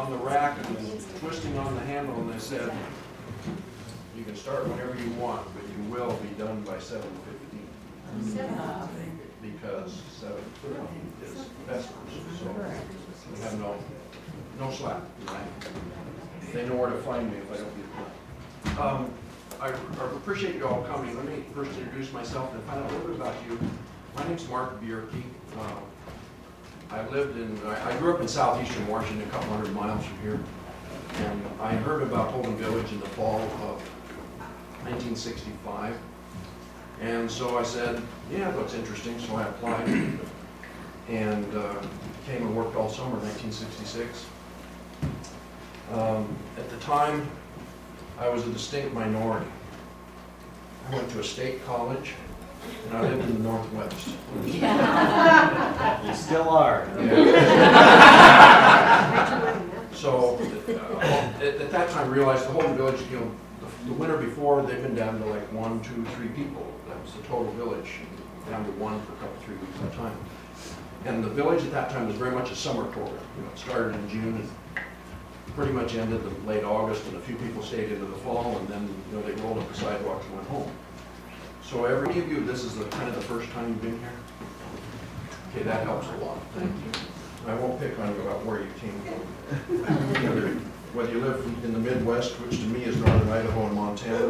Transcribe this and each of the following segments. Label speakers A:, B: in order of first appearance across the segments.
A: on the rack and twisting on the handle, and they said, you can start whenever you want, but you will be done by 7:15. Because 7:30 is vespers, so we have no slack. Right? They know where to find me if I don't get done. I appreciate you all coming. Let me first introduce myself and find out a little bit about you. My name's Mark Bierke. I grew up in southeastern Washington, a couple hundred miles from here, and I heard about Holden Village in the fall of 1965, and so I said, yeah, that looks interesting, so I applied, and came and worked all summer, 1966. At the time, I was a distinct minority. I went to a state college, and I lived in the Northwest.
B: You still are.
A: Yeah. So at that time, I realized the whole village, the winter before, they've been down to like 1, 2, 3 people. That was the total village, down to 1 for a couple, 3 weeks at a time. And the village at that time was very much a summer program. It started in June and pretty much ended in late August, and a few people stayed into the fall, and then they rolled up the sidewalks and went home. So every of you, this is kind of the first time you've been here? Okay, that helps a lot. Thank you. I won't pick on you about where you came from. Whether you live in the Midwest, which to me is northern Idaho and Montana,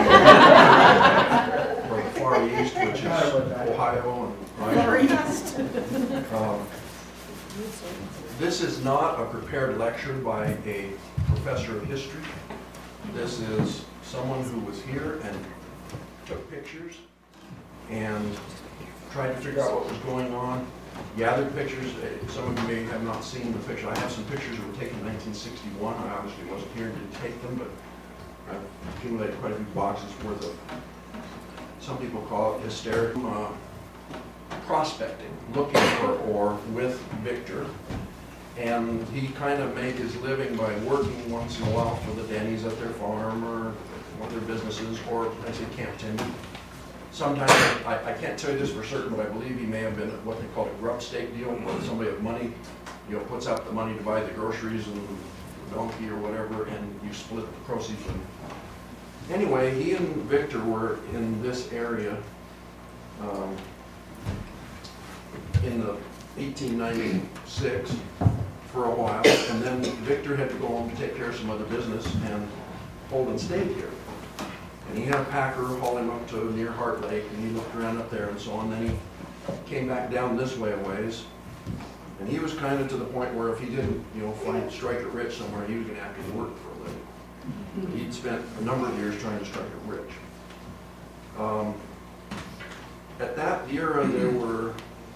A: or the Far East, which is Ohio and Idaho. This is not a prepared lecture by a professor of history. This is someone who was here and took pictures and tried to figure out what was going on, gathered pictures. Some of you may have not seen the picture. I have some pictures that were taken in 1961. I obviously wasn't here and didn't take them, but I've accumulated quite a few boxes worth of, some people call it hysterical prospecting, looking for ore with Victor. And he kind of made his living by working once in a while for the Denny's at their farm or one of their businesses, or I say Camp Timmy. Sometimes, I can't tell you this for certain, but I believe he may have been at what they call a grub stake deal, where somebody with money, puts out the money to buy the groceries and the donkey or whatever, and you split the proceeds with him. Anyway, he and Victor were in this area in the 1896 for a while, and then Victor had to go home to take care of some other business, and Holden stayed here. And he had a packer haul him up to near Heart Lake, and he looked around up there and so on. Then he came back down this way a ways, and he was kind of to the point where if he didn't, strike it rich somewhere, he was going to have to work for a living. He'd spent a number of years trying to strike it rich. At that era, there were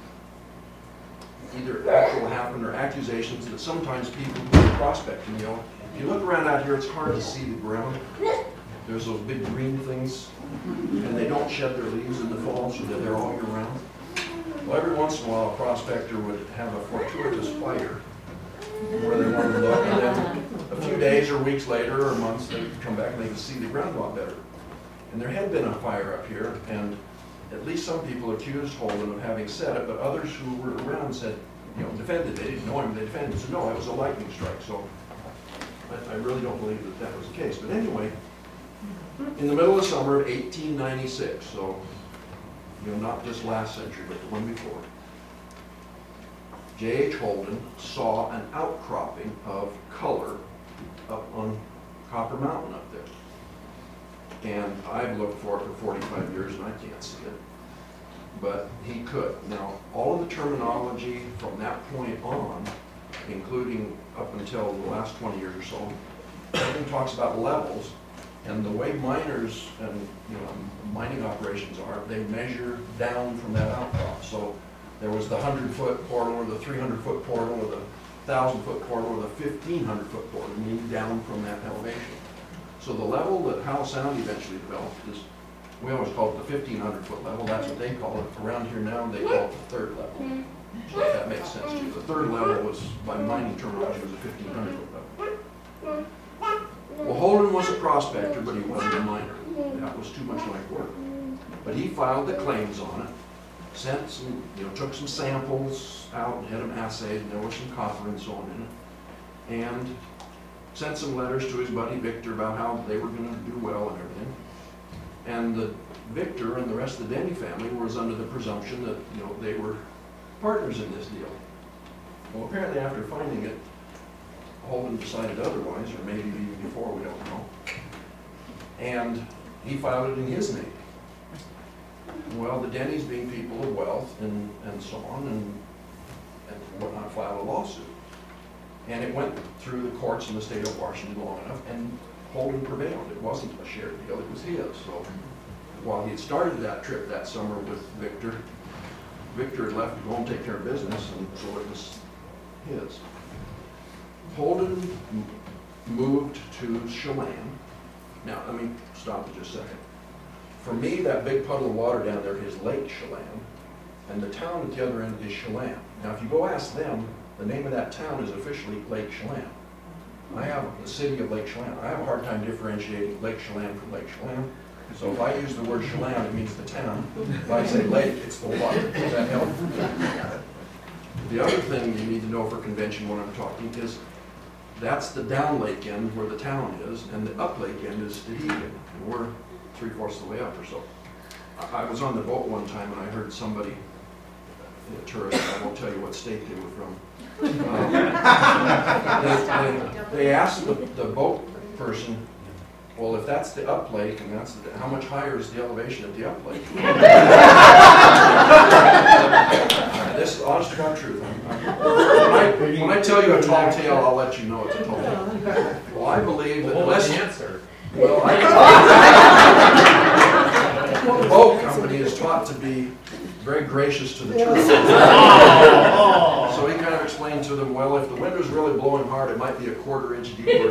A: either actual happened or accusations that sometimes people who are prospecting, if you look around out here, it's hard to see the ground. There's those big green things, and they don't shed their leaves in the fall, so they're all year round. Well, every once in a while, a prospector would have a fortuitous fire where they wanted to look, and then a few days or weeks later or months, they could come back and they could see the ground a lot better. And there had been a fire up here, and at least some people accused Holden of having set it, but others who were around said, defended. They didn't know him, they defended. So no, it was a lightning strike. So I really don't believe that that was the case. But anyway, in the middle of summer of 1896, so not just last century, but the one before, J.H. Holden saw an outcropping of color up on Copper Mountain up there. And I've looked for it for 45 years and I can't see it, but he could. Now, all of the terminology from that point on, including up until the last 20 years or so, everything talks about levels, and the way miners and mining operations are, they measure down from that outcrop. So there was the 100-foot portal, or the 300-foot portal, or the 1,000-foot portal, or the 1,500-foot portal, meaning down from that elevation. So the level that Howell Sound eventually developed is, we always call it the 1,500-foot level. That's what they call it. Around here now, they call it the third level. So if that makes sense to you. The third level was, by mining terminology, was a 1,500-foot level. Well, Holden was a prospector, but he wasn't a miner. That was too much like work. But he filed the claims on it, sent some, took some samples out and had them assayed, and there was some copper and so on in it. and sent some letters to his buddy Victor about how they were going to do well and everything. And the Victor and the rest of the Denny family was under the presumption that, you know, they were partners in this deal. Well, apparently after finding it, Holden decided otherwise, or maybe even before, we don't know. And he filed it in his name. Well, the Dennys, being people of wealth and so on and whatnot, filed a lawsuit. And it went through the courts in the state of Washington long enough, and Holden prevailed. It wasn't a shared deal, it was his. So while he had started that trip that summer with Victor, Victor had left to go and take care of business, and so it was his. Holden moved to Chelan. Now, let me stop for just a second. For me, that big puddle of water down there is Lake Chelan, and the town at the other end is Chelan. Now, if you go ask them, the name of that town is officially Lake Chelan. I have the city of Lake Chelan. I have a hard time differentiating Lake Chelan from Lake Chelan. So if I use the word Chelan, it means the town. If I say lake, it's the water. Does that help? The other thing you need to know for convention when I'm talking is that's the down lake end where the town is, and the up lake end is Stehegan. And we're 3/4 of the way up or so. I was on the boat one time and I heard somebody, a tourist, I won't tell you what state they were from. They asked the boat person, well, if that's the up lake and that's how much higher is the elevation at the up lake? This is honest to God truth. When I tell you a tall tale, I'll let you know it's a tall tale. Well, I believe that unless the answer. Well, the boat company is taught to be very gracious to the tourists. So he kind of explained to them, well, if the wind was really blowing hard, it might be a 1/4 inch deeper.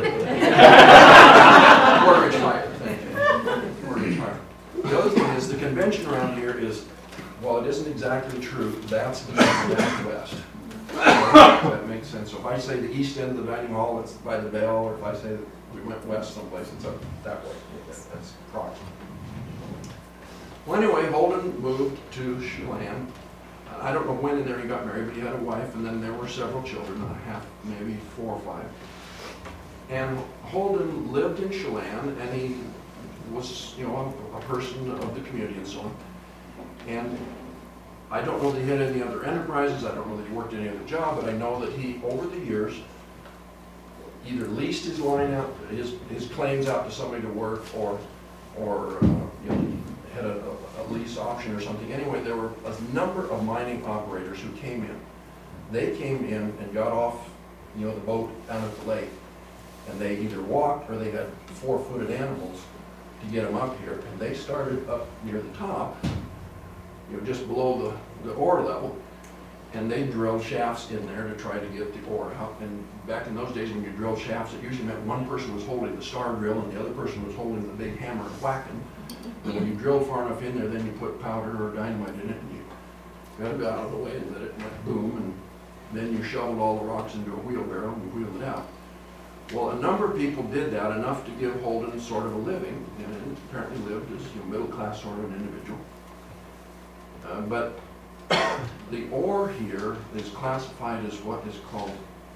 A: 1/4 inch higher, thank you. 1/4 inch higher. The other thing is the convention around here is, while it isn't exactly true, that's the east and that's the west. So that makes sense. So if I say the east end of the dining hall, it's by the bell, or if I say that we went west someplace, it's up that way. That's approximate. Well, anyway, Holden moved to Chelan. I don't know when in there he got married, but he had a wife, and then there were several children, maybe 4 or 5. And Holden lived in Chelan, and he was, you know, a person of the community and so on. And I don't know that he had any other enterprises. I don't know that he worked any other job, but I know that he, over the years, either leased his line out, his claims out to somebody to work, or you know, had a lease option or something. Anyway, there were a number of mining operators who came in. They came in and got off, you know, the boat down at the lake, and they either walked or they had 4-footed animals to get them up here, and they started up near the top, you know, just below the ore level, and they drilled shafts in there to try to get the ore out. And back in those days, when you drilled shafts, it usually meant one person was holding the star drill and the other person was holding the big hammer and whacking. And when you drilled far enough in there, then you put powder or dynamite in it, and you got it out of the way and let it went boom, and then you shoveled all the rocks into a wheelbarrow and wheeled it out. Well, a number of people did that, enough to give Holden sort of a living, and apparently lived as, you know, middle-class sort of an individual. But the ore here is classified as what is called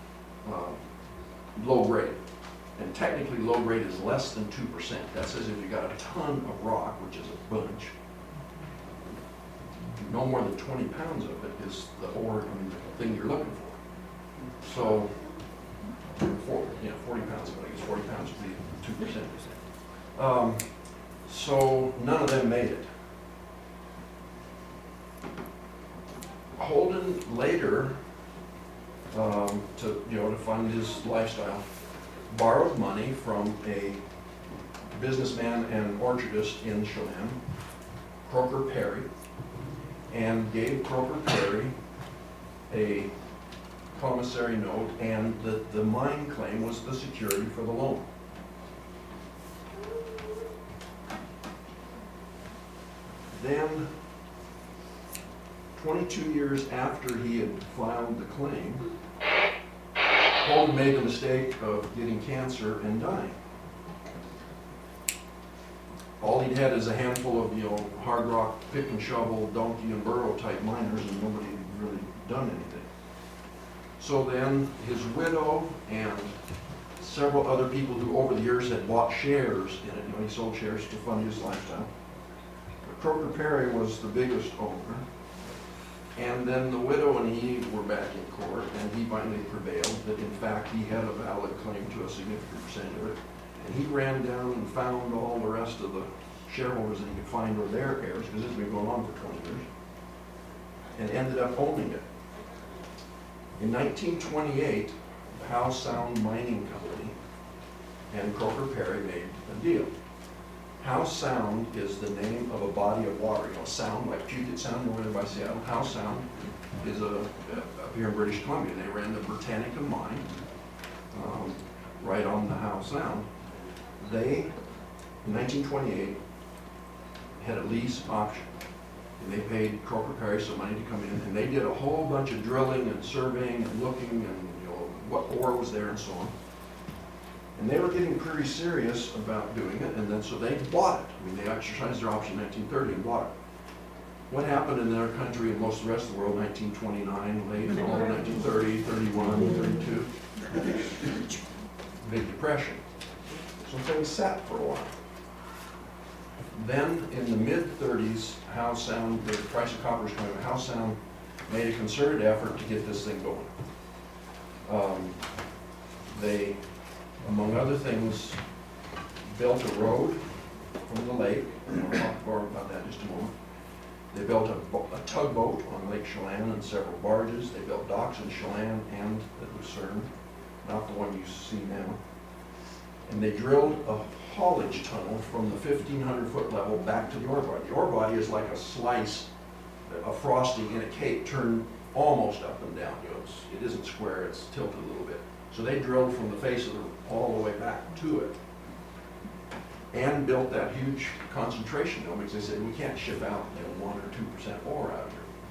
A: low grade. And technically low grade is less than 2%. That says if you got a ton of rock, which is a bunch, no more than 20 pounds of it is the ore, I mean, the thing you're looking for. So 40 pounds of it, I guess 40 pounds would be 2%. So none of them made it. Holden later, to fund his lifestyle, borrowed money from a businessman and orchardist in Chelan, Croker Perry, and gave Croker Perry a promissory note, and the mine claim was the security for the loan. Then, 22 years after he had filed the claim, Holden made the mistake of getting cancer and dying. All he'd had is a handful of, you know, hard rock, pick and shovel, donkey and burro type miners, and nobody had really done anything. So then his widow and several other people who over the years had bought shares in it, he sold shares to fund his lifestyle. But Croker Perry was the biggest owner. And then the widow and he were back in court, and he finally prevailed that in fact he had a valid claim to a significant percentage of it. And he ran down and found all the rest of the shareholders that he could find were their heirs, because this has been going on for 20 years, and ended up owning it. In 1928, the Howe Sound Mining Company and Croker Perry made a deal. Howe Sound is the name of a body of water, Sound, like Puget Sound over there by Seattle. Howe Sound is up here in British Columbia. They ran the Britannica mine right on the Howe Sound. They, in 1928, had a lease option. And they paid Croker Perry some money to come in, and they did a whole bunch of drilling and surveying and looking and what ore was there and so on. And they were getting pretty serious about doing it, and then so they bought it. They exercised their option in 1930 and bought it. What happened in their country and most of the rest of the world, 1929, late, 1930, 31, 32, Big Depression. So things sat for a while. Then in the mid-30s, Howe Sound, the price of copper was coming up, Howe Sound made a concerted effort to get this thing going. They, among other things, built a road from the lake. I'll talk more about that in just a moment. They built a tugboat on Lake Chelan and several barges. They built docks in Chelan and at Lucerne, not the one you see now. And they drilled a haulage tunnel from the 1,500-foot level back to the ore body. The ore body is like a slice, a frosting in a cake turned almost up and down. It isn't square, it's tilted a little bit. So they drilled from the face of the all the way back to it and built that huge concentration mill, because they said we can't ship out 1 or 2% ore out of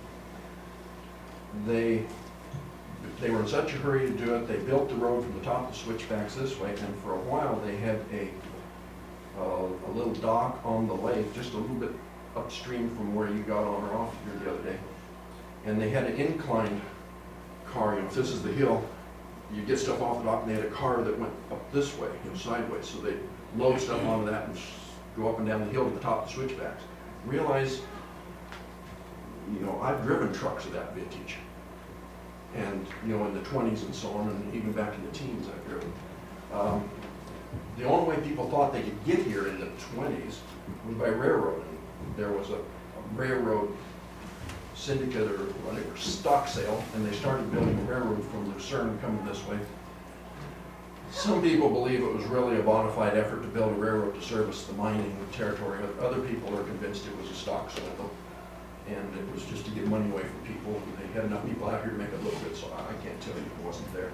A: here. They were in such a hurry to do it, they built the road from the top of the switchbacks this way, and for a while they had a little dock on the lake, just a little bit upstream from where you got on or off here the other day. And they had an inclined car, if this is the hill, you get stuff off the dock, and they had a car that went up this way, sideways, so they load stuff onto that and go up and down the hill to the top of the switchbacks. Realize, I've driven trucks of that vintage. And, in the 20s and so on, and even back in the teens I've driven. The only way people thought they could get here in the 20s was by railroad. And there was a railroad syndicate or whatever, stock sale, and they started building a railroad from Lucerne coming this way. Some people believe it was really a bona fide effort to build a railroad to service the mining territory. Other people are convinced it was a stock sale, and it was just to get money away from people. And they had enough people out here to make it look good, so I can't tell you it wasn't there.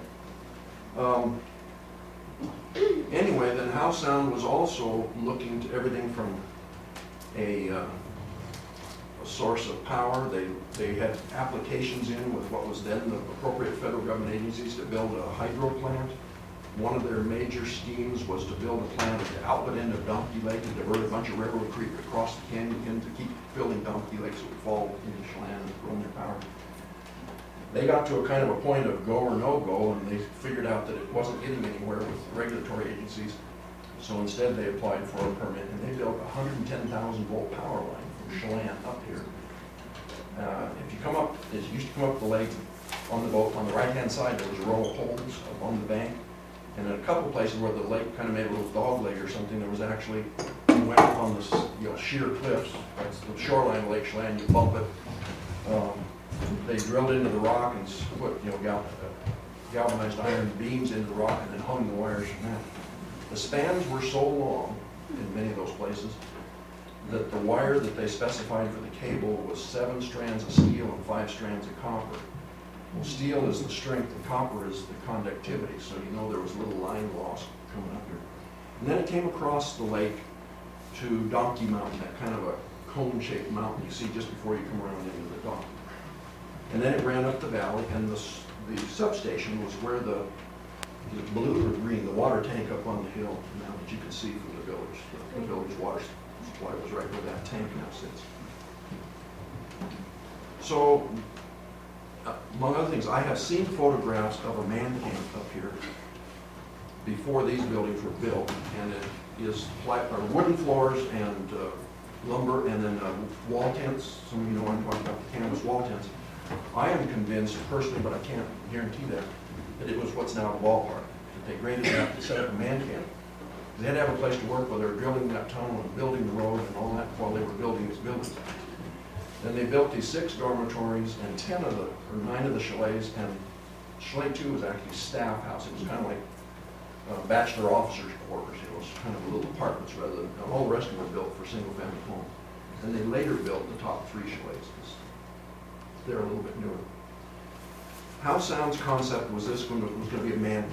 A: Anyway, then Howe Sound was also looking to everything from a source of power. They had applications in with what was then the appropriate federal government agencies to build a hydro plant. One of their major schemes was to build a plant at the outlet end of Donkey Lake and divert a bunch of railroad creek across the canyon to keep building Donkey Lake so it would fall into Chelan and run their power. They got to a kind of a point of go or no go, and they figured out that it wasn't getting anywhere with regulatory agencies. So instead they applied for a permit, and they built a 110,000 volt power line from Chelan up here. If you come up, as you used to come up the lake on the boat, on the right-hand side there was a row of holes up on the bank. And in a couple of places where the lake kind of made a little dog leg or something, there was actually, you went up on this sheer cliffs, that's the shoreline of Lake Chelan, you bump it. They drilled into the rock and put galvanized iron beams into the rock and then hung the wires from that. The spans were so long in many of those places that the wire that they specified for the cable was 7 strands of steel and 5 strands of copper. Well, steel is the strength and copper is the conductivity, so there was a little line loss coming up here. And then it came across the lake to Donkey Mountain, that kind of a cone-shaped mountain you see just before you come around into the dock. And then it ran up the valley, and the substation was where the blue or green, the water tank up on the hill now that you can see from the village. The village water supply was right where that tank now sits. So among other things, I have seen photographs of a man camp up here before these buildings were built, and it is wooden floors and lumber, and then wall tents. Some of you know I'm talking about the canvas wall tents. I am convinced personally, but I can't guarantee that it was what's now the ballpark. That they graded that to set up a man camp. They had to have a place to work while they were drilling that tunnel and building the road and all that while they were building these buildings. Then they built these 6 dormitories and 9 of the chalets, and chalet 2 was actually staff house. It was kind of like bachelor officers' quarters. It was kind of little apartments rather than, all the rest of them were built for single-family homes. And they later built the top 3 chalets. They're a little bit newer. Howe Sound's concept was this one was going to be a man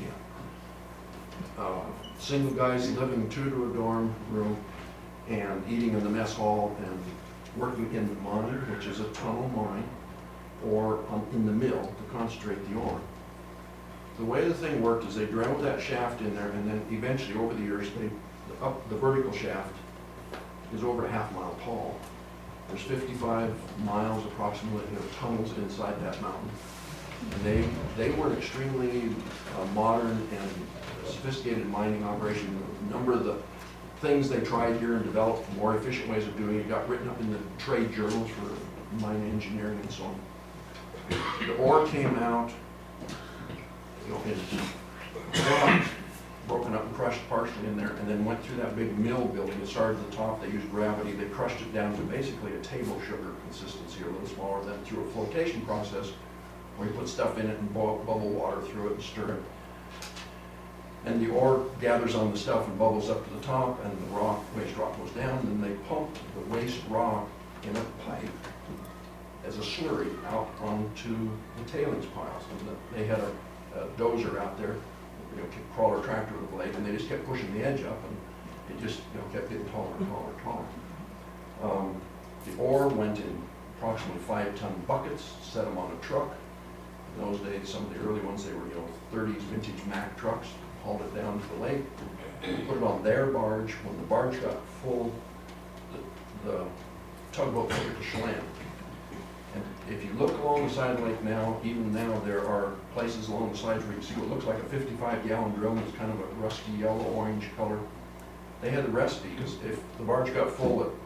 A: camp. Single guys living 2 to a dorm room and eating in the mess hall and working in the mine, which is a tunnel mine, or in the mill to concentrate the ore. The way the thing worked is they drilled that shaft in there, and then eventually over the years, the vertical shaft is over a half-mile tall. There's 55 miles approximately of tunnels inside that mountain. And they were an extremely modern and sophisticated mining operation. A number of the things they tried here and developed more efficient ways of doing it got written up in the trade journals for mine engineering and so on. The ore came out, in blocks, broken up and crushed partially in there, and then went through that big mill building. It started at the top. They used gravity. They crushed it down to basically a table sugar consistency, or a little smaller, then through a flotation process where you put stuff in it and bubble water through it and stir it. And the ore gathers on the stuff and bubbles up to the top, and the waste rock goes down, and they pump the waste rock in a pipe as a slurry out onto the tailings piles. And they had a dozer out there, crawler tractor with a blade, and they just kept pushing the edge up, and it just kept getting taller and taller and taller. The ore went in approximately 5-ton buckets, set them on a truck. In those days, some of the early ones, they were 30s vintage Mack trucks, hauled it down to the lake, put it on their barge. When the barge got full, the tugboat took it to Chelan. And if you look along the side of the lake now, even now, there are places along the sides where you can see what looks like a 55-gallon drill, and it's kind of a rusty yellow-orange color. They had the recipe, because if the barge got full at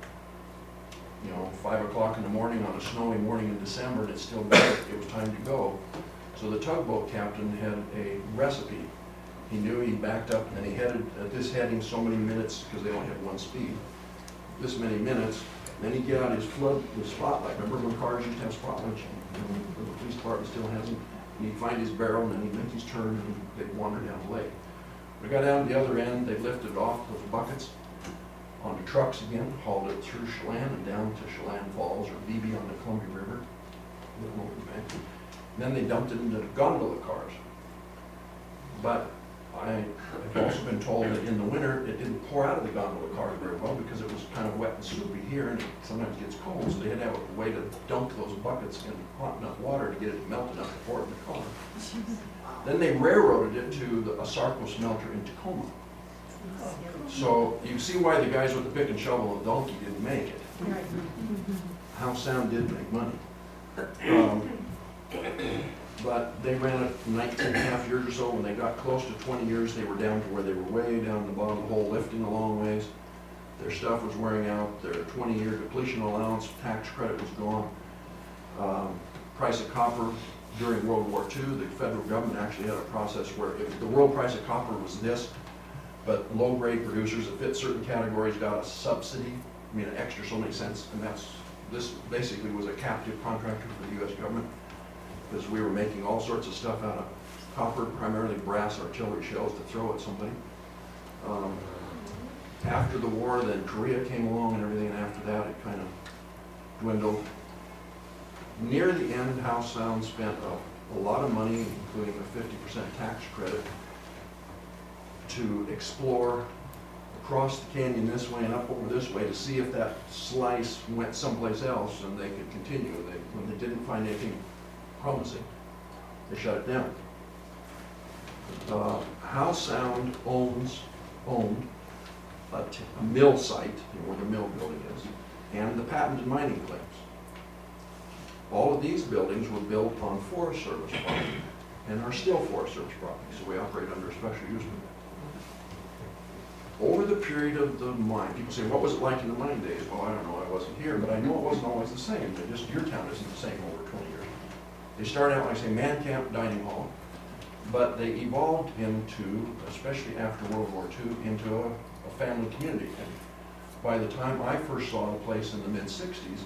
A: 5 o'clock in the morning on a snowy morning in December and it's still dark, it was time to go. So the tugboat captain had a recipe. He knew he backed up, and then he headed at this heading so many minutes, because they only had one speed, this many minutes. Then he'd get out his spotlight. Remember when cars used to have spotlights? The police department still has them. And he'd find his barrel, and then he'd make his turn, and they'd wander down the lake. We got down to the other end. They lifted off those buckets onto trucks again, hauled it through Chelan and down to Chelan Falls, or Beebe on the Columbia River. Then they dumped it into the gondola cars. But I've also been told that in the winter it didn't pour out of the gondola cars very well, because it was kind of wet and soupy here, and it sometimes gets cold, so they had to have a way to dunk those buckets in hot enough water to get it to melt enough to pour it in the car. Then they railroaded it to the Asarco smelter in Tacoma. So you see why the guys with the pick and shovel and donkey didn't make it. Howe Sound did make money. But they ran it 19 and a half years or so. When they got close to 20 years, they were down to where they were way down the bottom of the hole, lifting a long ways. Their stuff was wearing out. Their 20-year depletion allowance tax credit was gone. Price of copper during World War II, the federal government actually had a process where if the world price of copper was this, but low-grade producers that fit certain categories got a subsidy, an extra so many cents, and this basically was a captive contractor for the U.S. government, because we were making all sorts of stuff out of copper, primarily brass artillery shells to throw at somebody. After the war, then Korea came along and everything, and after that it kind of dwindled. Near the end, Howe Sound spent a lot of money, including a 50% tax credit, to explore across the canyon this way and up over this way to see if that slice went someplace else and they could continue. When they didn't find anything promising, they shut it down. Howe Sound owned a mill site, where the mill building is, and the patented mining claims. All of these buildings were built on Forest Service property and are still Forest Service property, so we operate under a special use permit. Over the period of the mine, people say, what was it like in the mining days? Well, I don't know, I wasn't here, but I know it wasn't always the same. Just your town isn't the same over 20 years. They started out, like I say, man camp, dining hall, but they evolved into, especially after World War II, into a family community. And by the time I first saw the place in the mid-60s,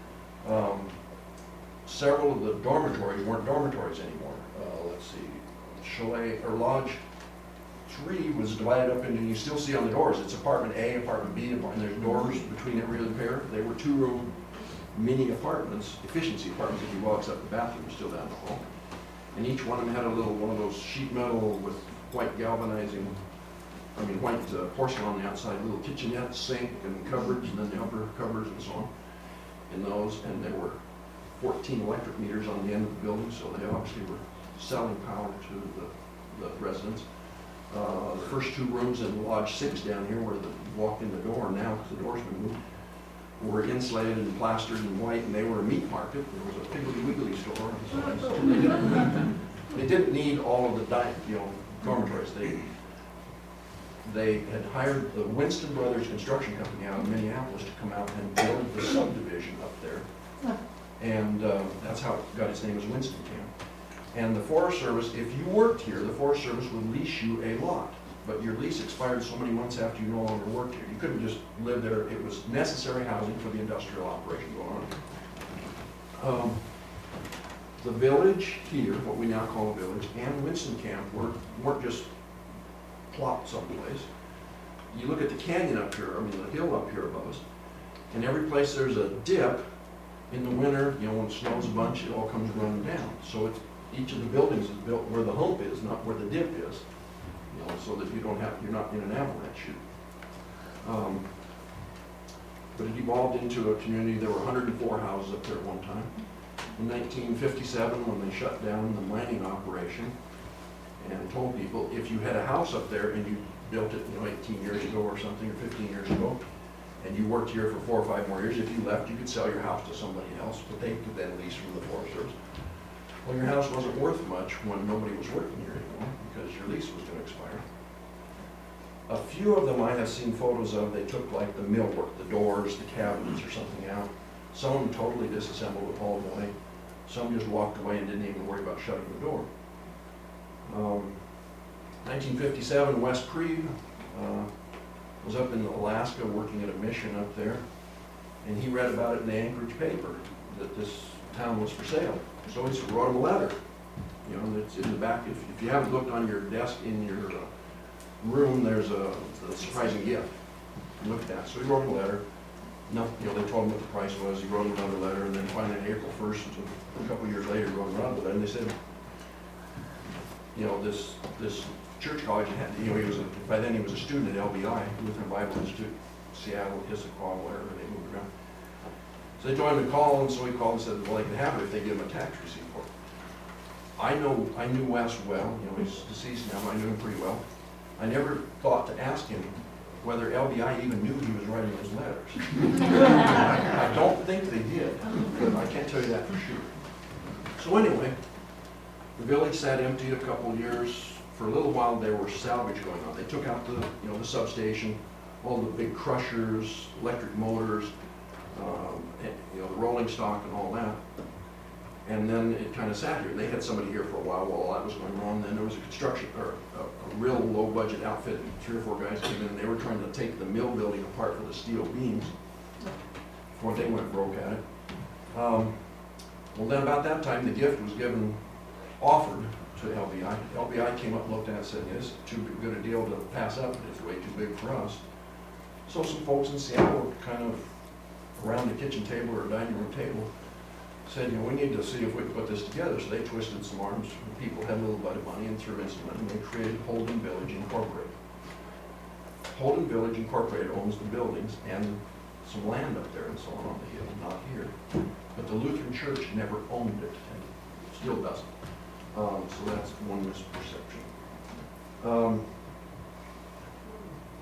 A: several of the dormitories weren't dormitories anymore. Let's see, Chalet or Lodge 3 was divided up into, you still see on the doors, it's apartment A, apartment B, and there's doors between every other pair. They were 2-room mini apartments, efficiency apartments. If you walk up the bathroom, still down the hall. And each one of them had a little, one of those sheet metal with white galvanizing, white porcelain on the outside, little kitchenette, sink, and cupboards, and then the upper cupboards and so on in those. And there were 14 electric meters on the end of the building, so they obviously were selling power to the residents. The first 2 rooms in Lodge 6 down here where you walk in the door now, because the door's been moved, were insulated and plastered and white, and they were a meat market. There was a Piggly Wiggly store. So they didn't need all of the dormitories. They had hired the Winston Brothers Construction Company out of Minneapolis to come out and build the subdivision up there. And that's how it got its name as Winston Camp. And the Forest Service, if you worked here, the Forest Service would lease you a lot. But your lease expired so many months after you no longer worked here. You couldn't just live there. It was necessary housing for the industrial operation going on. The village here, what we now call a village, and Winston Camp weren't just plopped someplace. You look at the canyon up here, the hill up here above us, and every place there's a dip. In the winter, when it snows a bunch, it all comes running down. So each of the buildings is built where the hump is, not where the dip is, so that you're not in an avalanche chute. But it evolved into a community. There were 104 houses up there at one time. In 1957, when they shut down the mining operation and told people, if you had a house up there and you built it 18 years ago or something, or 15 years ago, and you worked here for 4 or 5 more years, if you left, you could sell your house to somebody else, but they could then lease from the Forest Service. Well, your house wasn't worth much when nobody was working here anymore, because your lease was going to expire. A few of them I have seen photos of. They took like the millwork, the doors, the cabinets or something out. Some of them totally disassembled it all away. Some just walked away and didn't even worry about shutting the door. 1957, Wes Preeb was up in Alaska working at a mission up there, and he read about it in the Anchorage paper that this town was for sale. So he wrote him a letter. It's in the back. If you haven't looked on your desk in your room, there's a surprising gift. Look at that. So he wrote him a letter. No, they told him what the price was. He wrote him another letter, and then finally on April 1st, a couple of years later, he wrote him another letter, and they said, this church college had, by then he was a student at LBI, Lutheran Bible Institute, Seattle, Issaquah, wherever they moved around. So they told him to call, and so he called and said, well, they could have it if they give him a tax receipt for it. I knew Wes well, he's deceased now, but I knew him pretty well. I never thought to ask him whether LBI even knew he was writing those letters. I don't think they did, but I can't tell you that for sure. So anyway, the village sat empty a couple of years. For a little while there was salvage going on. They took out the substation, all the big crushers, electric motors, the rolling stock and all that. And then it kind of sat here. They had somebody here for a while all that was going on. Then there was a construction, or a real low budget outfit. 3 or 4 guys came in and they were trying to take the mill building apart for the steel beams before they went broke at it. Well, then about that time the gift was offered to LBI. LBI came up and looked at it and said, it's too good a deal to pass up. It's way too big for us. So some folks in Seattle kind of around the kitchen table or dining room table said, we need to see if we can put this together. So they twisted some arms. People had a little bit of money and threw in some money, and they created Holden Village Incorporated. Holden Village Incorporated owns the buildings and some land up there and so on the hill, not here. But the Lutheran Church never owned it and still doesn't. So that's one misperception.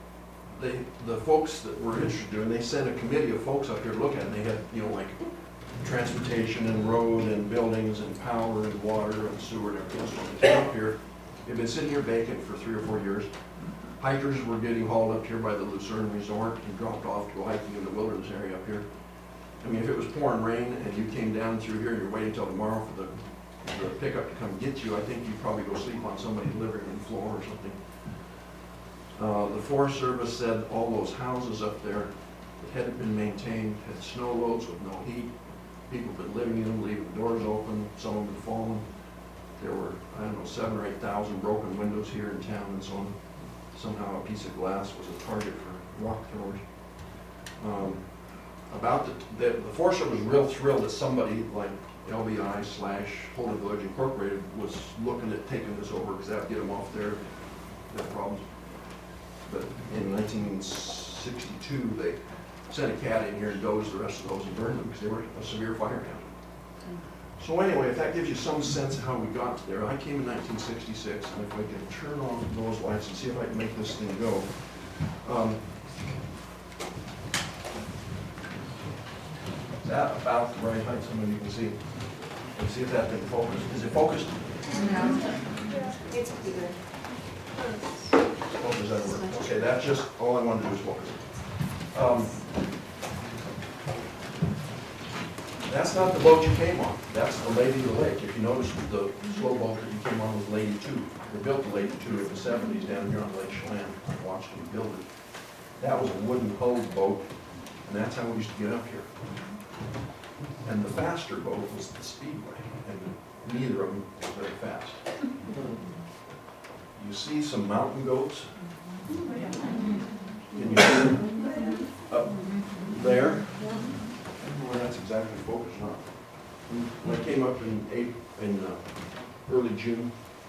A: The folks that were interested in, they sent a committee of folks up here to look at it, and they had, transportation and road and buildings and power and water and sewer and everything. So when they came up here, they've been sitting here vacant for 3 or 4 years. Hikers were getting hauled up here by the Lucerne Resort and dropped off to go hiking in the wilderness area up here. I mean, if it was pouring rain and you came down through here and you're waiting till tomorrow for the pickup to come get you, I think you'd probably go sleep on somebody's living room floor or something. The Forest Service said all those houses up there that hadn't been maintained had snow loads with no heat. People have been living in them, leaving the doors open, some of them had fallen. There were, I don't know, 7,000 or 8,000 broken windows here in town and so on. Somehow a piece of glass was a target for rock throwers. The Forest Service was real thrilled that somebody like LBI/Holden Village Incorporated was looking at taking this over because that would get them off their problems. But in 1962, they sent a cat in here and dozed the rest of those and burned them because they were a severe fire hazard. So anyway, if that gives you some sense of how we got to there, I came in 1966, and if I can turn on those lights and see if I can make this thing go. Is that about the right height? Some of you can see. Let's see if that thing focused. Is it focused?
B: No. It's good.
A: Focus that work. Okay, that's just all I wanted to do is focus. That's not the boat you came on. That's the Lady of the Lake. If you notice, the slow boat that you came on was Lady 2. They built the Lady 2 in the 70s down here on Lake Chelan. I watched them build it. That was a wooden hulled boat, and that's how we used to get up here. And the faster boat was the Speedway, and neither of them was very fast. You see some mountain goats? Can you see them up there? I don't know where that's exactly focused on. When I came up in early June,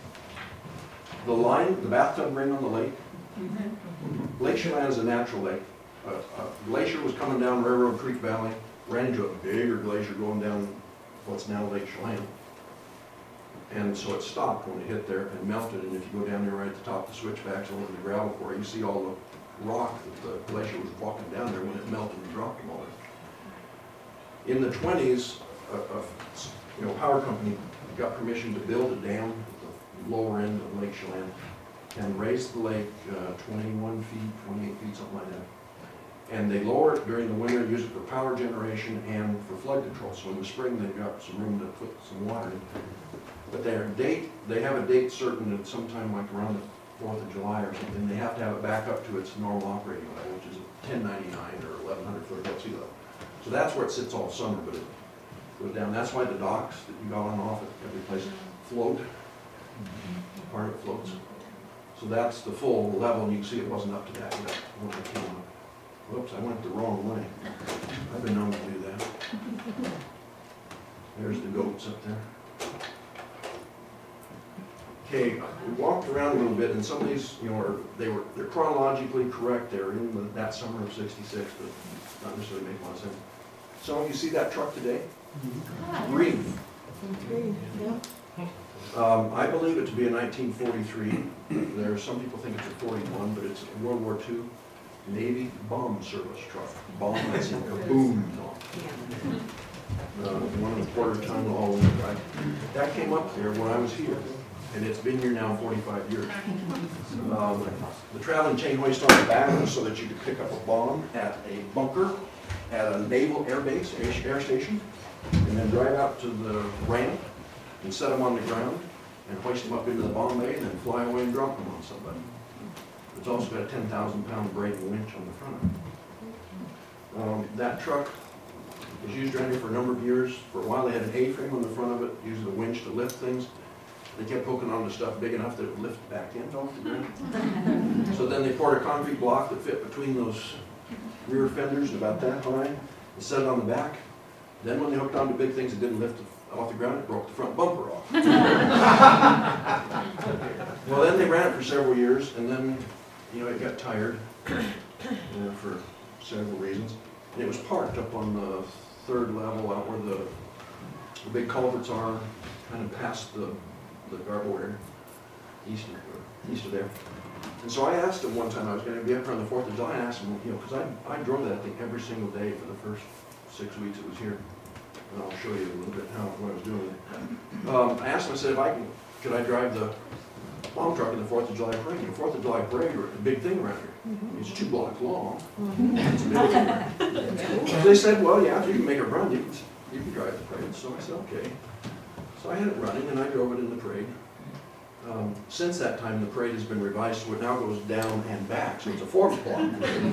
A: the bathtub ring on the lake, Lake Chelan is a natural lake. A glacier was coming down Railroad Creek Valley, ran into a bigger glacier going down what's now Lake Chelan. And so it stopped when it hit there and melted, and if you go down there right at the top of the switchbacks over the gravel quarry, you see all the rock that the glacier was walking down there when it melted and dropped them all there. In the 20s, a power company got permission to build a dam at the lower end of Lake Chelan and raise the lake 21 feet, 28 feet, something like that. And they lower it during the winter, use it for power generation and for flood control. So in the spring, they've got some room to put some water in. But they have a date certain that sometime like around the 4th of July or something, they have to have it back up to its normal operating level, which is 1099 or 1,100 foot above sea level. So that's where it sits all summer, but it goes down. That's why the docks that you got on off at every place float. Part of it floats. So that's the full level, and you can see it wasn't up to that yet when I came up. Whoops, I went the wrong way. I've been known to do that. There's the goats up there. Okay, we walked around a little bit, and some of these, they're chronologically correct. They're in that summer of '66, but not necessarily make a lot of sense. Some of you see that truck today? Green. I believe it to be a 1943. There are some people think it's a 41, but it's a World War II Navy bomb service truck. Bomb that's in kaboom. One of the quarter-ton all-wheel drive. That came up there when I was here, and it's been here now 45 years. The traveling chain hoist on the back was so that you could pick up a bomb at a bunker at a naval air base, air station, and then drive out to the ramp and set them on the ground and hoist them up into the bomb bay and then fly away and drop them on somebody. It's also got a 10,000-pound braiding winch on the front. That truck was used around here for a number of years. For a while they had an A-frame on the front of it, using a winch to lift things. They kept poking onto stuff big enough that it would lift back end off the ground. So then they poured a concrete block that fit between those rear fenders about that high and set it on the back. Then when they hooked onto big things that didn't lift off the ground, it broke the front bumper off. Well, then they ran it for several years, and then it got tired for several reasons. And it was parked up on the 3rd level out where the big culverts are, kind of past the Garbo area, east of there. And so I asked him one time, I was going to be up around the 4th of July, I asked him, because I drove that thing every single day for the first 6 weeks it was here. and I'll show you a little bit what I was doing. I asked him, I said, could I drive the bomb truck in the 4th of July parade? The 4th of July parade is a big thing around here. It's 2 blocks long. It's a big thing. So they said, well, yeah, if you can make it run, you can drive the parade. So I said, okay. So I had it running, and I drove it in the parade. Since that time, the parade has been revised, so it now goes down and back, so it's a 4 block.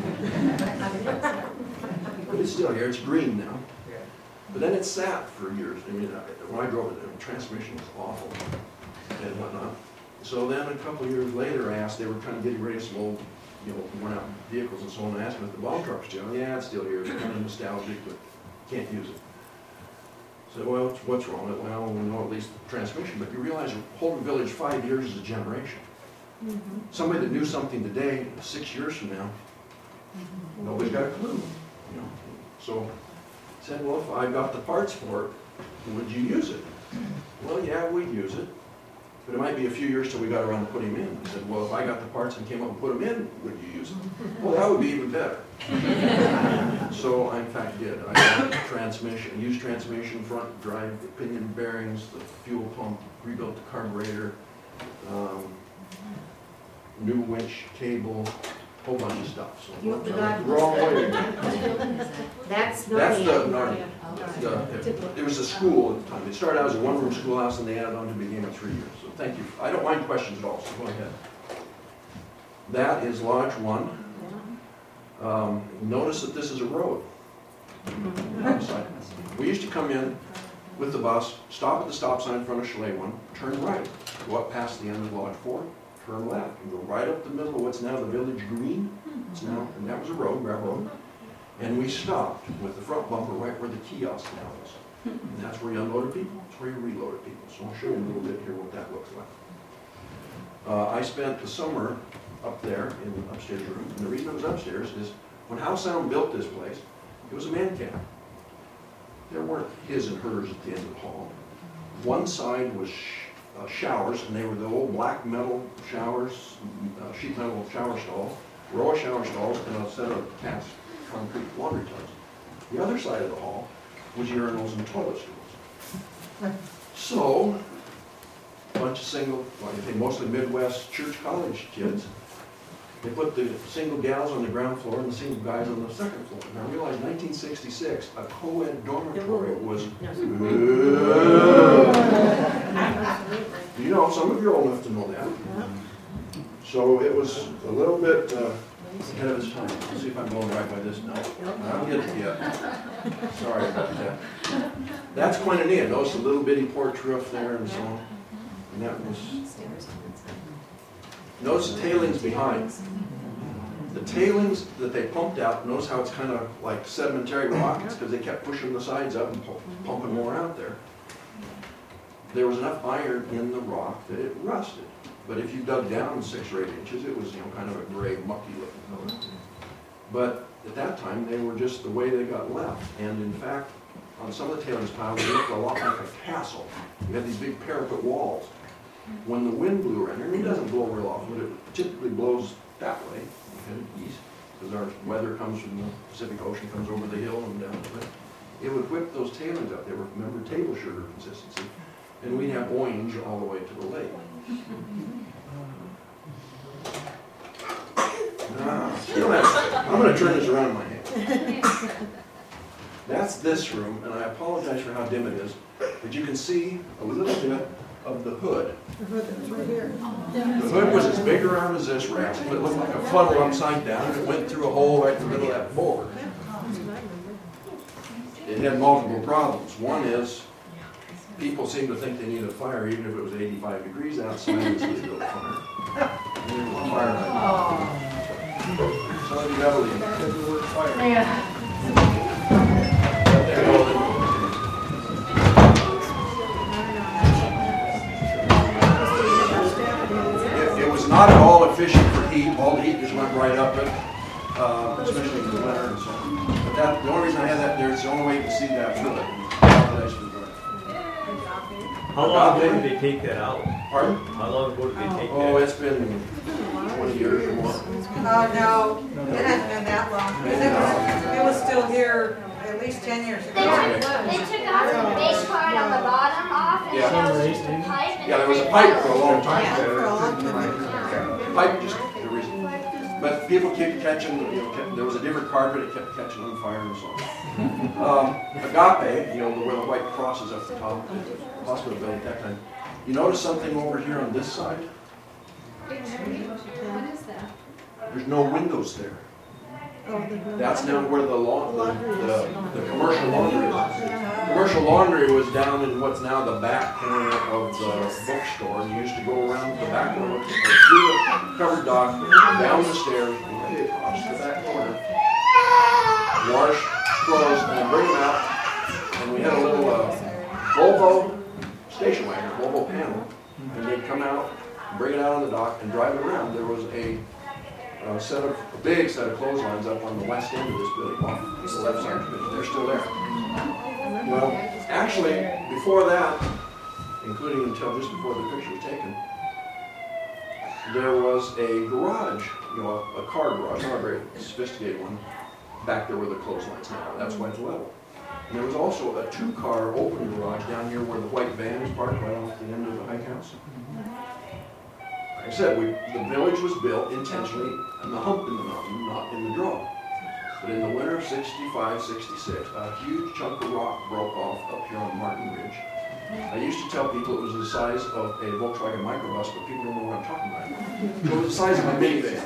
A: But it's still here, it's green now. But then it sat for years. I mean, when I drove it, the transmission was awful and whatnot. So then a couple of years later, I asked, they were kind of getting rid of some old, worn out vehicles and so on. I asked them if the bomb truck's still. Yeah, it's still here. It's kind of nostalgic, but can't use it. So, well, what's wrong with it? Well, we know at least the transmission, but you realize Holden Village 5 years is a generation. Somebody that knew something today, 6 years from now, nobody's got a clue. So I said, well, if I got the parts for it, would you use it? Well, yeah, we'd use it. But it might be a few years till we got around to putting him in. I said, well, if I got the parts and came up and put them in, would you use them? Well, that would be even better. So I, in fact, did. I got transmission, used transmission, front drive, pinion bearings, the fuel pump, rebuilt the carburetor, new winch cable, whole bunch of stuff. So we're all way.
B: That's
A: it was a school at the time. It started out as a one-room schoolhouse, and they added on to became a 3 years. So thank you. I don't mind questions at all, so go ahead. That is Lodge 1. Notice that this is a road. We used to come in with the bus, stop at the stop sign in front of Chalet 1, turn right, go up past the end of Lodge 4, turn left, and go right up the middle of what's now the Village Green. It's now, and that was a road, gravel road. And we stopped with the front bumper right where the kiosk now is. And that's where you unloaded people, that's where you reloaded people. So I'll show you a little bit here what that looks like. I spent the summer up there in the upstairs room, and the reason it was upstairs is when Howe Sound built this place, it was a man camp. There weren't his and hers at the end of the hall. One side was showers, and they were the old black metal showers, sheet metal shower stalls, row of shower stalls, and a set of cast concrete laundry tubs. The other side of the hall was urinals and toilet stools. So, a bunch of single, like I think mostly Midwest church college kids, they put the single gals on the ground floor and the single guys on the second floor. And I realized 1966, a co-ed dormitory was some of you are old enough to know that. So it was a little bit ahead of its time. Let's see if I'm going right by this now. I don't get it yet. Sorry about that. That's Koinonia. Notice a little bitty porch roof there and so on. And that was. Notice the tailings behind. The tailings that they pumped out, notice how it's kind of like sedimentary rock. It's because they kept pushing the sides up and pumping more out there. There was enough iron in the rock that it rusted. But if you dug down 6 or 8 inches, it was kind of a gray, mucky looking color. But at that time, they were just the way they got left. And in fact, on some of the tailings piles, they looked a lot like a castle. You had these big parapet walls. When the wind blew around here, and it doesn't blow real often, but it typically blows that way, headed east, because our weather comes from the Pacific Ocean, comes over the hill and down the way. It would whip those tailings up. They were, remember, table sugar consistency. And we'd have orange all the way to the lake. I'm going to turn this around in my hand. That's this room, and I apologize for how dim it is, but you can see a little bit of the hood.
C: The hood that was right here.
A: The hood was as big around as this rack. It looked like a funnel upside down, and it went through a hole right in the middle of that board. It had multiple problems. One is, people seem to think they need a fire even if it was 85 degrees outside and so they built a fire. And there was a fire hydrant. So you got to work fire. It was not at all efficient for heat. All the heat just went right up it, especially in the winter and so on. But that, the only reason I had that there is the only way you can see that fluid.
D: How long ago did they take that out?
A: Pardon?
D: How long ago did they take that?
A: Oh, it's been 20 years or more.
C: Oh, no, it hasn't been that long. It was still here at least 10 years ago.
E: They took off the base part on the bottom off and
A: Yeah.
E: that was just a pipe. And
A: Yeah, there was a
E: then
A: pipe for a long time.
C: Yeah, for a long time.
A: Pipe just the reason. But people kept catching, there was a different carpet, it kept catching on fire and so on. Agape, where the white cross is at the top, the hospital building at that time. You notice something over here on this side?
B: What is that?
A: There's no windows there. That's down where the commercial laundry is. Commercial laundry was down in what's now the back corner of the bookstore. You used to go around the back of the bookstore, through the covered dock, down the stairs, way across the back corner, wash clothes, and then bring them out. And we had a little Volvo station wagon, Volvo panel, and they'd come out, bring it out on the dock, and drive it around. There was a big set of clotheslines up on the west end of this building, off the left side of it. They're still there. Well, actually, before that, including until just before the picture was taken, there was a garage, a car garage, not a very sophisticated one, back there where the clotheslines now. That's why it's level. And there was also a two-car open garage down here where the white van is parked right off the end of the hike house. Like I said, the village was built intentionally in the hump in the mountain, not in the draw. But in the winter of 65, 66, a huge chunk of rock broke off up here on Martin Ridge. I used to tell people it was the size of a Volkswagen microbus, but people don't know what I'm talking about. So it was the size of a minivan.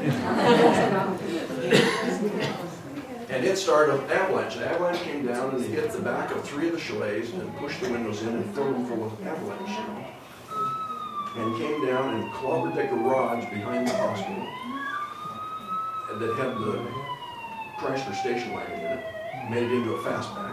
A: And it started an avalanche. An avalanche came down and it hit the back of 3 of the chalets and pushed the windows in and filled them full of avalanche snow. And came down and clobbered the garage behind the hospital that had the Chrysler station wagon in it, made it into a fastback.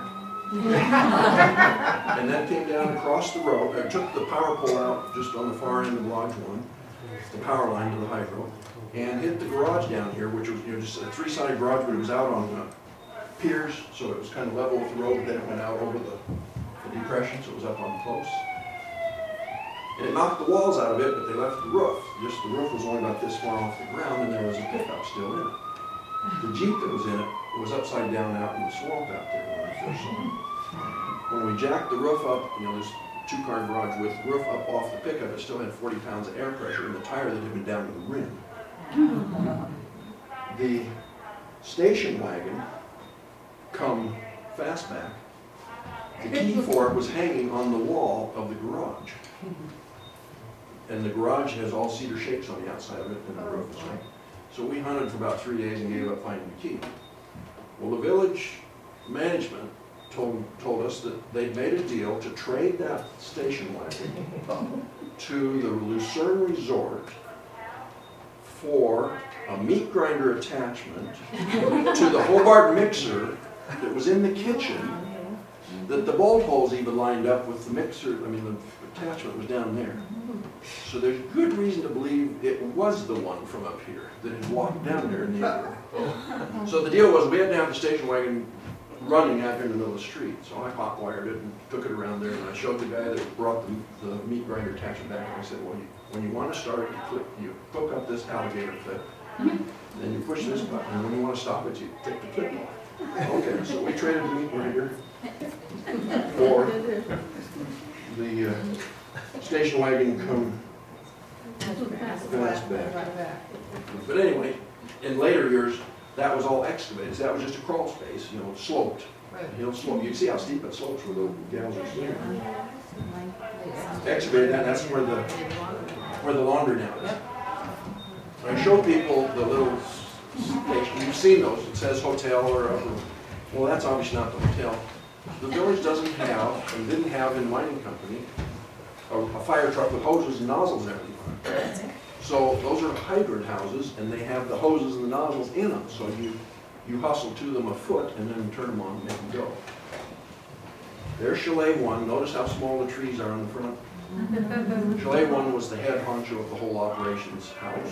A: And then came down across the road, took the power pole out just on the far end of Lodge 1, the power line to the hydro, and hit the garage down here, which was just a 3-sided garage, but it was out on piers, so it was kind of level with the road, then it went out over the depression, so it was up on close. And it knocked the walls out of it, but they left the roof. Just the roof was only about this far off the ground, and there was a pickup still in it. The Jeep that was in it was upside down out in the swamp out there when I first saw it. When we jacked the roof up, this 2-car garage with the roof up off the pickup, it still had 40 pounds of air pressure in the tire that had been down to the rim. The station wagon come fastback. The key for it was hanging on the wall of the garage. And the garage has all cedar shakes on the outside of it, and the roof is right. So we hunted for about 3 days and gave up finding the key. Well, the village management told us that they'd made a deal to trade that station wagon to the Lucerne Resort for a meat grinder attachment to the Hobart mixer that was in the kitchen, that the bolt holes even lined up with the mixer. The attachment was down there. So there's good reason to believe it was the one from up here that had walked down there in the neighborhood. So the deal was we had to have the station wagon running out here in the middle of the street. So I hot wired it and took it around there, and I showed the guy that brought the meat grinder attachment back, and I said, well, when you want to start it, you hook up this alligator clip, then you push this button, and when you want to stop it, you take the clip off. Okay, so we traded the meat grinder for the station wagon come fastback. But anyway, in later years, that was all excavated. So that was just a crawl space, sloped. Slope. You can see how steep it slopes where the gals are sleeping. Excavated that, that's where the laundry now is. When I show people the little station, you've seen those, it says hotel or upper. Well, that's obviously not the hotel. The village doesn't have, and didn't have in the mining company, a fire truck with hoses and nozzles and everything. So those are hydrant houses, and they have the hoses and the nozzles in them. So you hustle to them afoot and then turn them on and make them go. There's Chalet 1. Notice how small the trees are on the front. Chalet 1 was the head honcho of the whole operations house.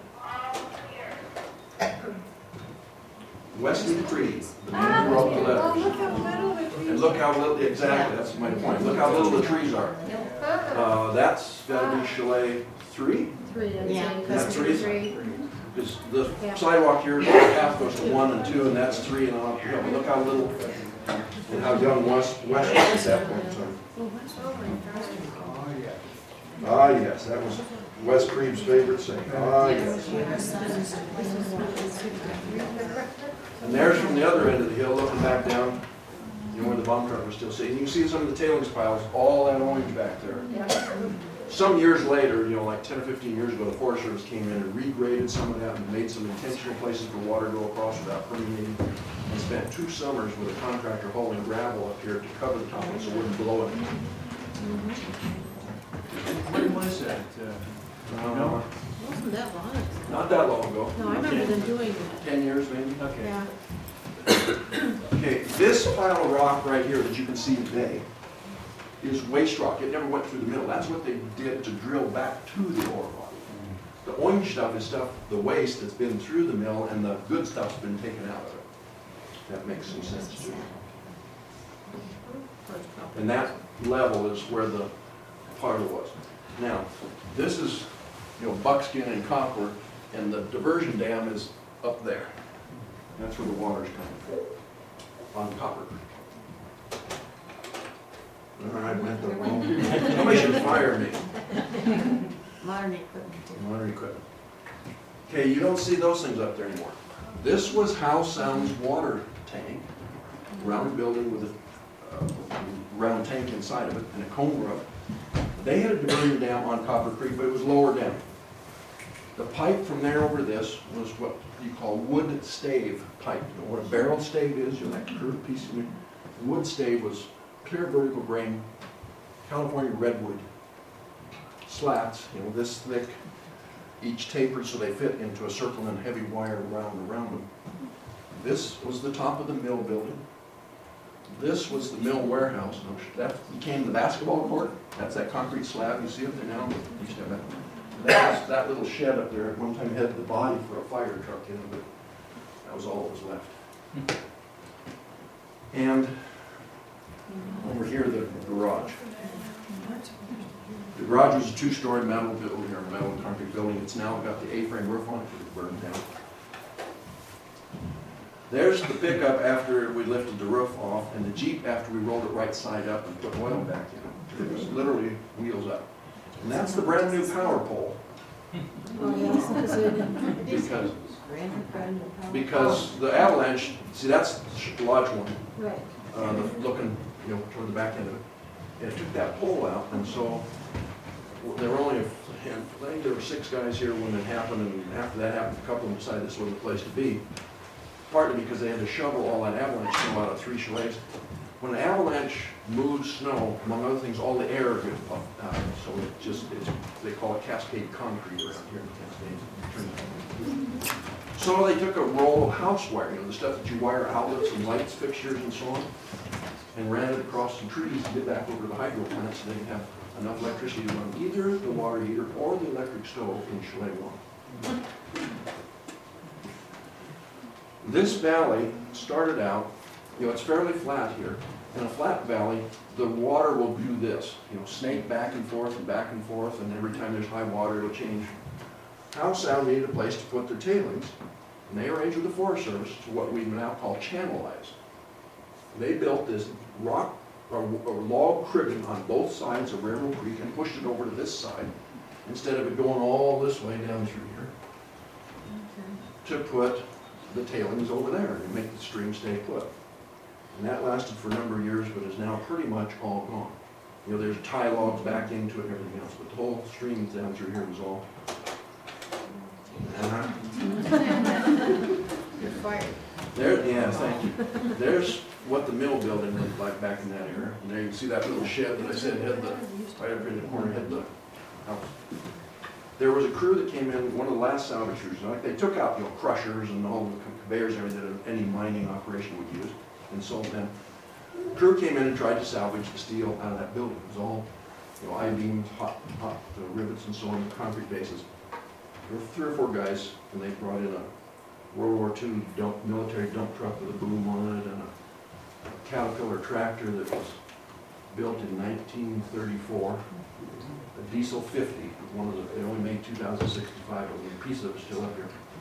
A: Wesley Creed, the man who wrote the letters. And look how little, exactly, that's my point. Look how little the trees are. That's got to be Chalet 3.
B: Yeah,
A: That's 3. Because the sidewalk here, half goes to 1 and 2, and that's 3 and on. You know, look how little and how young West was at that point in time. Ah, yes, that was Wes Creed's favorite saying. Ah, yes. And there's from the other end of the hill, looking back down, you know, where the bomb truck was still sitting. You can see some of the tailings piles, all that orange back there. Some years later, you know, like 10 or 15 years ago, the Forest Service came in and regraded some of that and made some intentional places for water to go across without permeating. And spent 2 summers with a contractor hauling gravel up here to cover the top of it so it wouldn't blow it.
F: When was that? No?
G: Wasn't that long ago.
A: Not that long ago.
G: No, I remember them doing that.
A: 10 years maybe.
F: Okay.
G: Yeah.
A: Okay, this pile of rock right here that you can see today is waste rock. It never went through the mill. That's what they did to drill back to the ore body. The orange stuff is stuff, the waste that's been through the mill, and the good stuff's been taken out of it. That makes some sense to me. And that level is where the part was. Now, this is, you know, buckskin and copper, and the diversion dam is up there. That's where the water's coming from, on Copper Creek. I meant that wrong. Somebody should fire me.
G: Modern equipment.
A: Modern equipment. Okay, you don't see those things up there anymore. This was Howe Sound's water tank, round building with a round tank inside of it and a cone roof. They had a diversion dam on Copper Creek, but it was lower down. The pipe from there over to this was what you call wood stave pipe. You know what a barrel stave is? You know, that curved piece of wood. Wood stave was clear vertical grain, California redwood slats, you know, this thick, each tapered so they fit into a circle and heavy wire around them. This was the top of the mill building. This was the mill warehouse. That became the basketball court. That's that concrete slab you see up there now. You used to have that. That little shed up there at one time had the body for a fire truck in it, but that was all that was left. And over here, the garage. The garage was a 2-story metal building, or metal and concrete building. It's now got the A-frame roof on it, because it burned down. There's the pickup after we lifted the roof off, and the Jeep after we rolled it right side up and put oil back in. It was literally wheels up. And that's the brand new power pole.
G: Oh, yes.
A: Because the avalanche, see, that's Lodge 1.
G: Right.
A: Looking, you know, toward the back end of it. And it took that pole out, and so there were only I think there were 6 guys here when it happened, and after that happened, a couple of them decided this wasn't the place to be. Partly because they had to shovel all that avalanche snow out of 3 chalets. When an avalanche moves snow, among other things, all the air gets puffed out. So they call it cascade concrete around here in Cascade. So they took a roll of house wire, you know, the stuff that you wire outlets and lights, fixtures, and so on, and ran it across some trees to get back over to the hydro plant so they could have enough electricity to run either the water heater or the electric stove in Chalet 1. This valley started out, you know, it's fairly flat here. In a flat valley, the water will do this, you know, snake back and forth, and every time there's high water, it'll change. Howe Sound needed a place to put their tailings, and they arranged with the Forest Service to what we now call channelize. They built this rock or log cribbing on both sides of Railroad Creek and pushed it over to this side, instead of it going all this way down through here, to put the tailings over there and make the stream stay put. And that lasted for a number of years, but is now pretty much all gone. You know, there's tie logs back into it and everything else, but the whole stream down through here was all.
G: You're fired.
A: There, yeah, thank you. There's what the mill building looked like back in that era. And there you can see that little shed that I said had the, right up in the corner, had the house. There was a crew that came in, one of the last salvage crews, like they took out, you know, crushers and all the conveyors and everything that any mining operation would use, and sold them. The crew came in and tried to salvage the steel out of that building. It was all, you know, I-beams, hot rivets and so on, concrete bases. There were 3 or 4 guys, and they brought in a World War II military dump truck with a boom on it, and a Caterpillar tractor that was built in 1934. A diesel 50, one of the, they only made 2,065 of them, a piece of it still up here.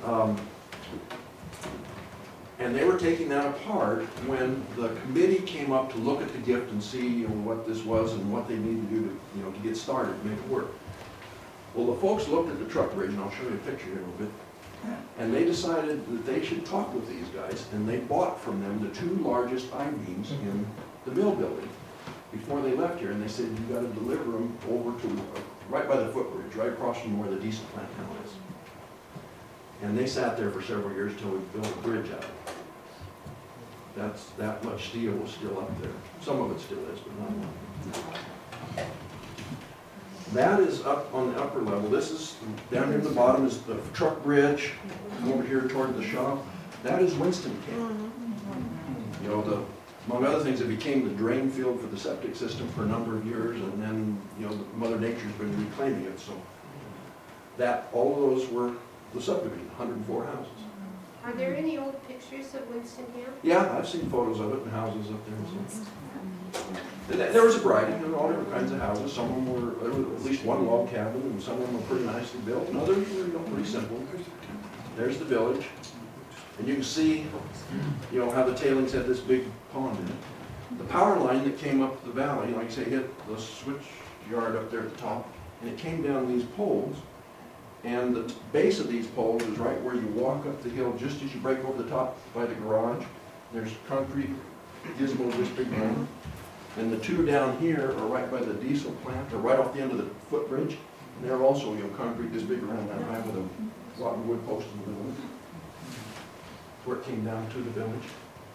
A: And they were taking that apart when the committee came up to look at the gift and see, you know, what this was and what they needed to do to, you know, to get started, to make it work. Well, the folks looked at the truck bridge, and I'll show you a picture here in a little bit, and they decided that they should talk with these guys, and they bought from them the 2 largest I-beams in the mill building before they left here, and they said, you gotta deliver them over to, right by the footbridge, right across from where the diesel plant now is. And they sat there for several years till we built a bridge out of it. That much steel was still up there. Some of it still is, but not much. That is up on the upper level. This is, down here at the bottom is the truck bridge, over here toward the shop. That is Winston Camp. You know, among other things, it became the drain field for the septic system for a number of years, and then, you know, Mother Nature's been reclaiming it, so. All of those were the subdivision, 104 houses.
B: Are there any old pictures of Winston Camp?
A: Yeah, I've seen photos of it and houses up there. So. There was a variety, there were all different kinds of houses. Some of them were, there was at least one log cabin, and some of them were pretty nicely built, and others were, you know, pretty simple. There's the village, and you can see, you know, how the tailings had this big pond in it. The power line that came up the valley, like I say, hit the switch yard up there at the top, and it came down these poles. And the base of these poles is right where you walk up the hill, just as you break over the top by the garage. There's concrete gizmo this big one. And the 2 down here are right by the diesel plant, or right off the end of the footbridge. And they're also, you know, concrete this big around that high with a rotten wood post in the middle. Where it came down to the village.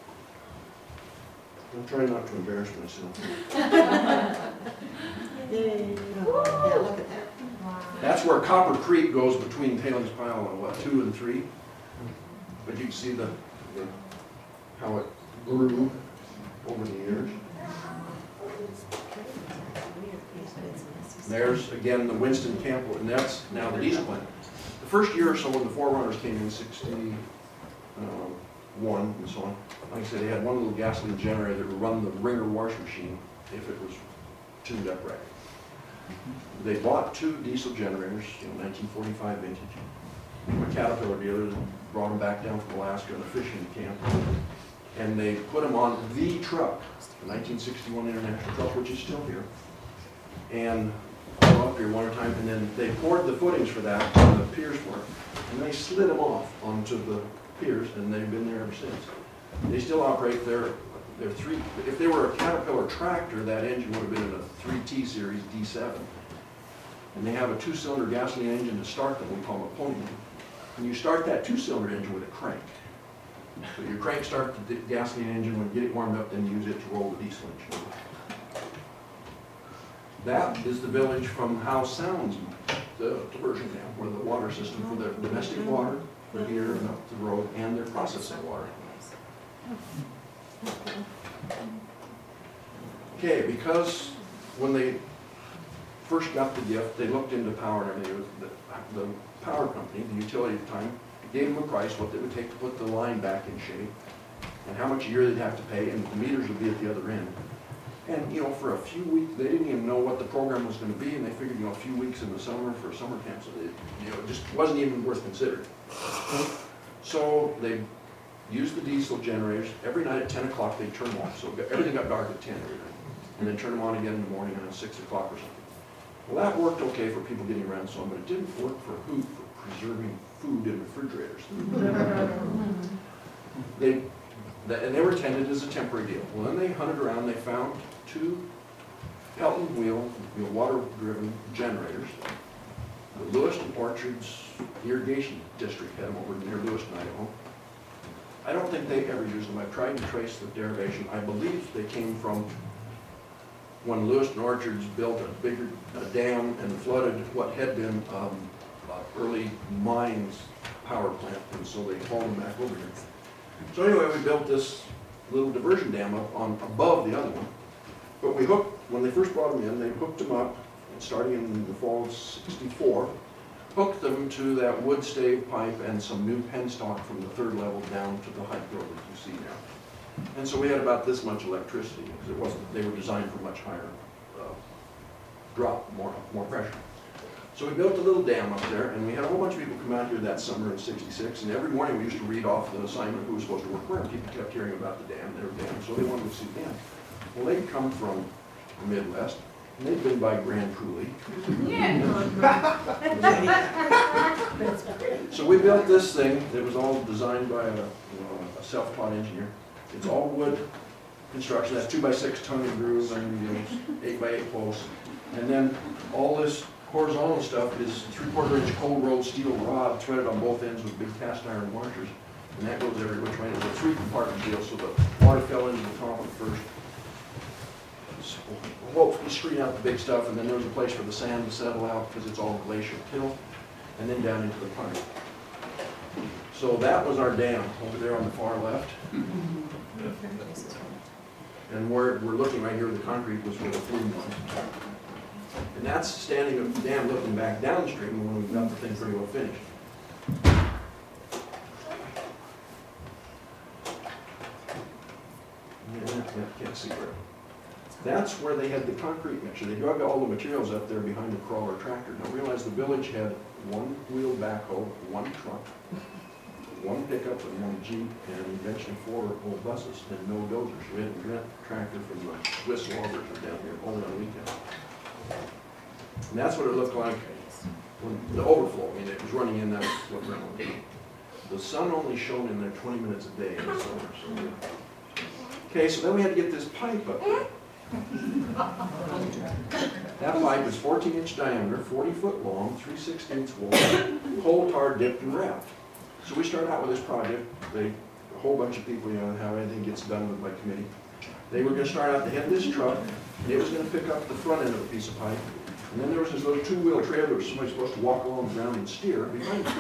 A: I'm trying not to embarrass myself.
G: Yeah, look at that.
A: That's where Copper Creek goes between tailings pile and what, 2 and 3. But you can see how it grew over the years. There's again the Winston Camp, and that's now the diesel plant. The first year or so when the Forerunners came in, 61 and so on, like I said, they had one little gasoline generator that would run the wringer wash machine if it was tuned up right. They bought 2 diesel generators, you know, 1945 vintage. A Caterpillar dealer brought them back down from Alaska in a fishing camp, and they put them on the truck, the 1961 International truck, which is still here, and up here one time, and then they poured the footings for that on the piers for it, and they slid them off onto the piers, and they've been there ever since. They still operate their 3. If they were a Caterpillar tractor, that engine would have been in a 3T series D7. And they have a 2-cylinder gasoline engine to start them, we call them a pony. And you start that 2-cylinder engine with a crank. So you crank start the gasoline engine, when you get it warmed up, then use it to roll the diesel engine. That is the village from Howe Sounds, the diversion dam, where the water system for their domestic water, for here and up the road, and their processing water. Okay, because when they first got the gift, they looked into power and everything. The power company, the utility at the time, gave them a price, what it would take to put the line back in shape, and how much a year they'd have to pay, and the meters would be at the other end. And, you know, for a few weeks, they didn't even know what the program was going to be, and they figured, you know, a few weeks in the summer for summer camp, so it, you know, just wasn't even worth considering. So they used the diesel generators. Every night at 10 o'clock, they'd turn them off, so everything got dark at 10 every night, and then turn them on again in the morning around 6 o'clock or something. Well, that worked okay for people getting around some, but it didn't work for who? For preserving food in refrigerators. And they were intended as a temporary deal. Well, then they hunted around, they found 2 Pelton wheel, water-driven generators. The Lewiston Orchards Irrigation District had them over near Lewiston, Idaho. I don't think they ever used them. I've tried to trace the derivation. I believe they came from when Lewiston Orchards built a bigger dam and flooded what had been early mines power plant, and so they hauled them back over here. So anyway, we built this little diversion dam up on above the other one. But we hooked, when they first brought them in, they hooked them up, starting in the fall of '64, hooked them to that wood stave pipe and some new penstock from the 3rd level down to the height road that you see now. And so we had about this much electricity, because it wasn't, they were designed for much higher drop, more pressure. So we built a little dam up there, and we had a whole bunch of people come out here that summer in '66, and every morning we used to read off the assignment who was supposed to work where, and people kept hearing about the dam, their dam, so they wanted to see the dam. Well, they'd come from the Midwest, and they'd been by Grand Coulee. So we built this thing that was all designed by a self-taught engineer. It's all wood construction, that's 2x6 tongue and groove, and 8x8 posts. And then all this horizontal stuff is 3/4 inch cold rolled steel rod threaded on both ends with big cast iron washers. And that goes every which way. It's a 3-compartment deal, so the water fell into the top of the first. Hopefully screen out the big stuff, and then there's a place for the sand to settle out because it's all glacier till, and then down into the pipe. So that was our dam over there on the far left. And where we're looking right here, the concrete was where the flume was. And that's standing up the dam looking back downstream when we've got the thing pretty well finished. Yeah, can't see where. That's where they had the concrete mixture. They dug all the materials up there behind the crawler tractor. Now realize the village had one wheel backhoe, one truck, one pickup and one Jeep, and eventually 4 old buses and no dozers. We had to rent a tractor from the Swiss loggers down here only on weekends. And that's what it looked like when the overflow. I mean, it was running in, that was what ran on. The sun only shone in there 20 minutes a day in the summer. So, okay, so then we had to get this pipe up there. That pipe is 14-inch diameter, 40 foot long, 3/16 wide, coal tar dipped and wrapped. So we started out with this project. A whole bunch of people, how anything gets done by committee. They were going to start out, they had this truck, and it was going to pick up the front end of a piece of pipe. And then there was this little 2-wheel trailer where somebody's supposed to walk along the ground and steer behind it.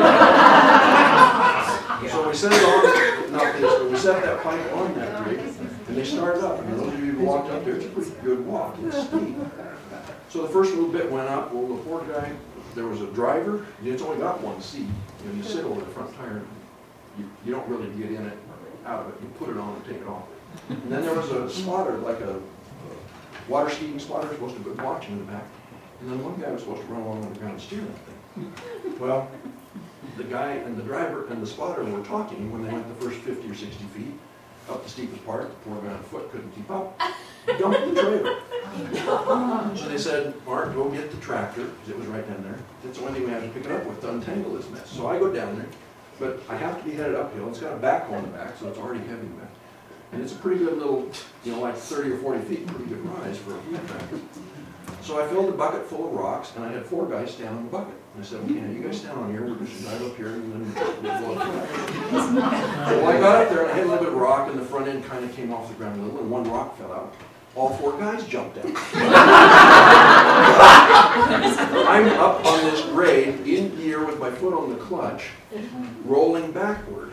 A: So we set it on, not this, but we set that pipe on that rig, and they started up. And those of you who walked up there, it's a pretty good walk, it's steep. So the first little bit went up, well, the poor guy, there was a driver, it's only got one seat. You sit over the front tire, you don't really get in it, out of it, you put it on and take it off. And then there was a spotter, like a water skiing spotter, supposed to be watching in the back. And then one guy was supposed to run along on the ground and steer that thing. Well, the guy and the driver and the spotter were talking when they went the first 50 or 60 feet up the steepest part. The poor guy on foot couldn't keep up. Dumped the trailer. So they said, Mark, go get the tractor, because it was right down there. That's the only thing we had to pick it up with to untangle this mess. So I go down there, but I have to be headed uphill. It's got a backhoe on the back, so it's already heavy back. And it's a pretty good little, like 30 or 40 feet, pretty good rise for a wheel tractor. So I filled the bucket full of rocks, and I had 4 guys stand on the bucket. And I said, okay, now you guys stand on here, we're just drive up here, and then we'll go up there. Well, I got up there, and I hit a little bit of rock, and the front end kind of came off the ground a little, and one rock fell out. All 4 guys jumped out. I'm up on this grade, in gear with my foot on the clutch, rolling backward.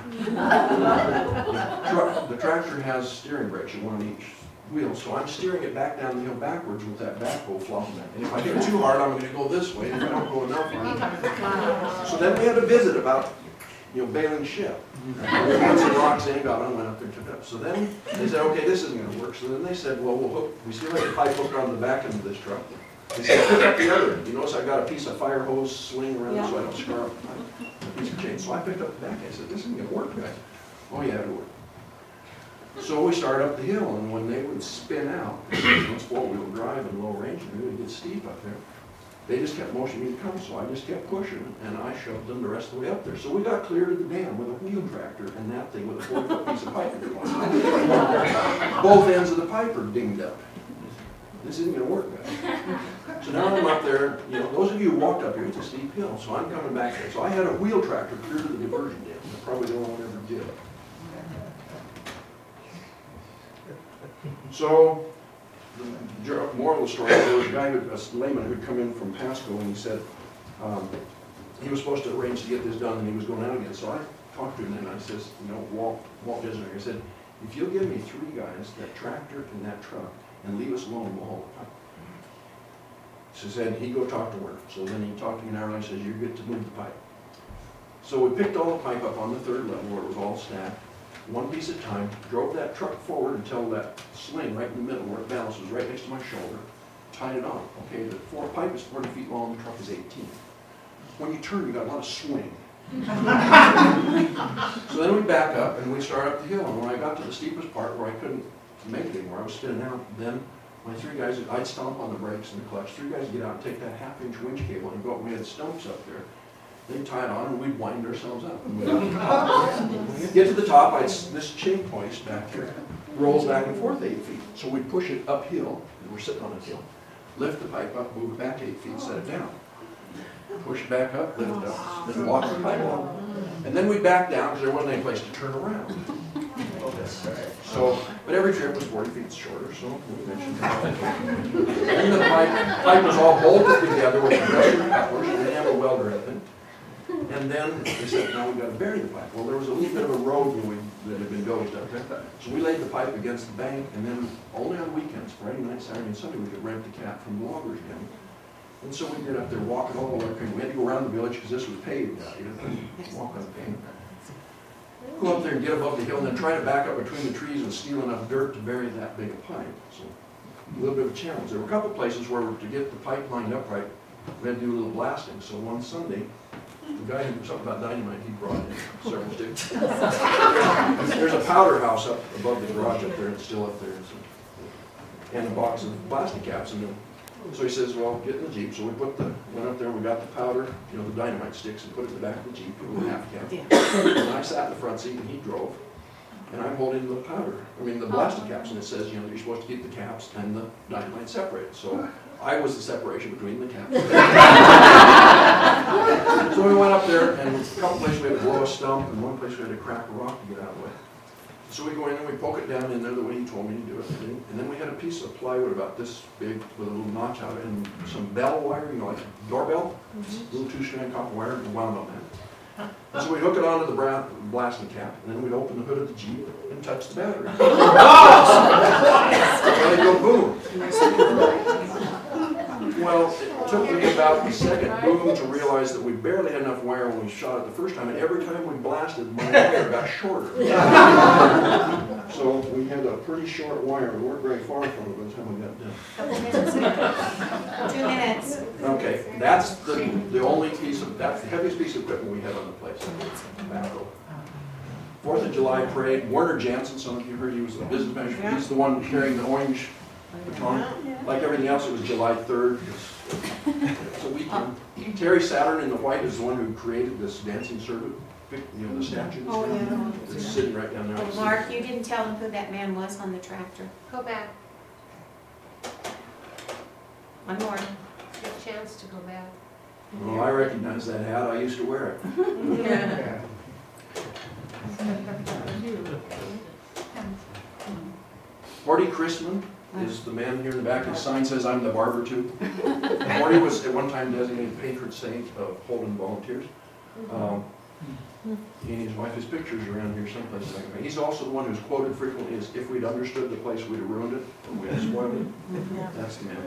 A: The tractor has steering brakes, one on each wheel, so I'm steering it back down the hill backwards with that backhoe flopping back. And if I hit too hard, I'm going to go this way, and if I don't go enough, so then we had a visit about, bailing ship. We put some rocks in, got on, went up there and took it up. So then they said, okay, this isn't going to work. So then they said, well, we still have the pipe hooked on the back end of this truck. They said, pick up the other end. You notice I got a piece of fire hose sling around so I don't scar up the pipe, a piece of chain. So I picked up the back. I said, this isn't going to work, guys. Oh, yeah, it'll work. So we started up the hill, and when they would spin out, it's 4-wheel drive and low range, and it would get steep up there. They just kept motioning me to come, so I just kept pushing, and I shoved them the rest of the way up there. So we got clear to the dam with a wheel tractor and that thing with a 40-foot piece of pipe. Both ends of the pipe are dinged up. This isn't going to work, guys. So now I'm up there, those of you who walked up here, it's a steep hill, so I'm coming back there. So I had a wheel tractor clear to the diversion dam. That's probably the only one ever did. So, the moral of the story, there was a guy, a layman who'd come in from Pasco, and he said he was supposed to arrange to get this done, and he was going out again. So I talked to him, and I says, Walt Jesner, I said, if you'll give me 3 guys, that tractor and that truck, and leave us alone, we'll haul the pipe. So said he'd go talk to Werner. So then he talked to me an hour later, and says, you get to move the pipe. So we picked all the pipe up on the 3rd level where it was all stacked, one piece at a time, drove that truck forward until that sling right in the middle where it balances right next to my shoulder, tied it on. Okay, the pipe is 40 feet long, the truck is 18. When you turn, you got a lot of swing. So then we back up and we start up the hill, and when I got to the steepest part where I couldn't make it anymore, I was spinning out, then my three guys, I'd stomp on the brakes and the clutch, three guys would get out and take that half-inch winch cable and go up, we had stumps up there. They'd tie it on and we'd wind ourselves up. And we'd when you get to the top, this chain hoist back here rolls back and forth 8 feet. So we'd push it uphill, and we're sitting on a hill, lift the pipe up, move it back 8 feet, set it down. Push it back up, lift it up, then walk the pipe off. And then we back down because there wasn't any place to turn around. So, but every trip was 40 feet shorter, so we mentioned that. And the pipe was all bolted together with pressure couplers, we didn't have a welder at it. And then they said, now we've got to bury the pipe. Well, there was a little bit of a road that had been dozed up there. So we laid the pipe against the bank, and then only on weekends, Friday night, Saturday, and Sunday, we could rent the cat from the loggers again. And so we get up there walking all the way. We had to go around the village because this was paved now. You didn't walk on the pavement. Go up there and get above the hill and then try to back up between the trees and steal enough dirt to bury that big a pipe. So a little bit of a challenge. There were a couple places where to get the pipe lined up right, we had to do a little blasting. So one Sunday, the guy who knew something about dynamite, he brought in several sticks. There's a powder house up above the garage up there, it's still up there. And a box of plastic caps in there. So he says, well, get in the Jeep. So we went up there and we got the powder, the dynamite sticks, and put it in the back of the Jeep, put it in a half cap. And I sat in the front seat and he drove. And I'm holding the powder, the plastic caps, and it says, you're supposed to keep the caps and the dynamite separate. So I was the separation between the caps. So we went up there, and a couple places we had to blow a stump, and one place we had to crack a rock to get out of the way. So we go in and we poke it down in there the way he told me to do it. And then we had a piece of plywood about this big with a little notch out and some bell wire, like a doorbell, little 2-strand copper wire, and wound on that. And so we'd hook it onto the blasting cap, and then we'd open the hood of the Jeep and touch the battery. And they'd go boom. Well, it took me about the second boom to realize that we barely had enough wire when we shot it the first time, and every time we blasted, my wire got shorter. So we had a pretty short wire. We weren't very far from it by the time we got done.
C: 2 minutes.
A: Okay, that's the only that's the heaviest piece of equipment we had on the place. Backhoe. 4th of July parade, Werner Jansen, some of you heard he was the business manager. He's the one carrying the orange baton. Like everything else, it was July 3rd. It's a weekend. Terry Saturn in the white is the one who created this dancing serpent, the statue that's sitting right down there.
C: Mark, you didn't tell him who that man was on the tractor.
B: Go back,
C: One more.
B: get a chance to go back.
A: Well, I recognize that hat. I used to wear it. Marty Christman is the man here in the back. His sign says, "I'm the barber too." Marty was at one time designated patron saint of Holden volunteers. He and his wife, his pictures around here someplace. He's also the one who's quoted frequently as, "If we'd understood the place, we'd have ruined it, but we had spoiled it." That's the man.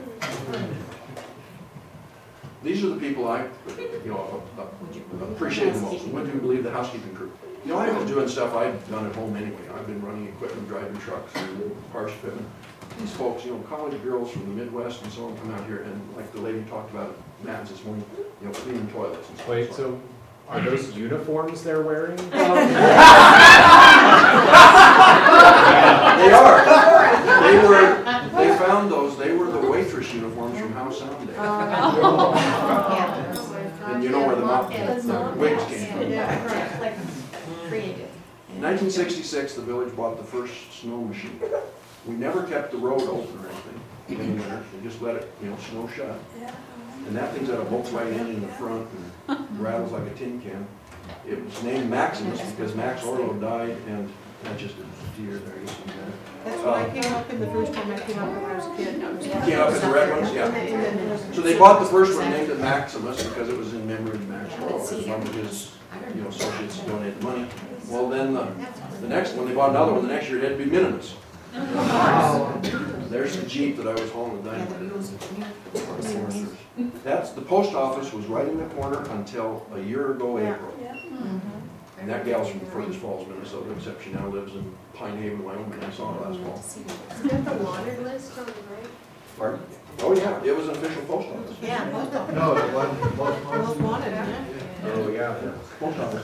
A: These are the people I, appreciate the most. Would you believe the housekeeping crew? I was doing stuff I'd done at home anyway. I've been running equipment, driving trucks, harsh equipment. These folks, college girls from the Midwest and so on come out here, and like the lady talked about at Matt's this morning, cleaning toilets and stuff.
H: Wait, so are those uniforms they're wearing?
A: They are. They found those. They were the waitress uniforms from House Sound Day. And you know where the wigs came from.
C: Creative.
A: In 1966, the village bought the first snow machine. We never kept the road open or anything in the winter. We just let it, snow shut. And that thing's got a Volkswagen engine in the front and rattles like a tin can. It was named Maximus because Max Orlow died, and that's just a deer there. You see that?
G: That's when I came up in the first time I came up when I was a kid.
A: You came up in the red ones? Yeah. So they bought the first one, named it Maximus because it was in memory of Max Orlow. Because one of his associates donated the money. Well, then the next one, they bought another one. The next year it had to be Minimus. There's the Jeep that I was hauling the dynamite in. The post office was right in the corner until a year ago April. And that gal's from Furthest Falls, Minnesota, except she now lives in Pine Haven, Wyoming. I saw her last fall.
B: Is that the wanted list on the right?
A: Pardon? Oh, yeah, it was an official post office.
C: Yeah, most of them.
F: No, it wasn't.
G: Most wanted, yeah.
H: Oh, yeah.
A: Post office.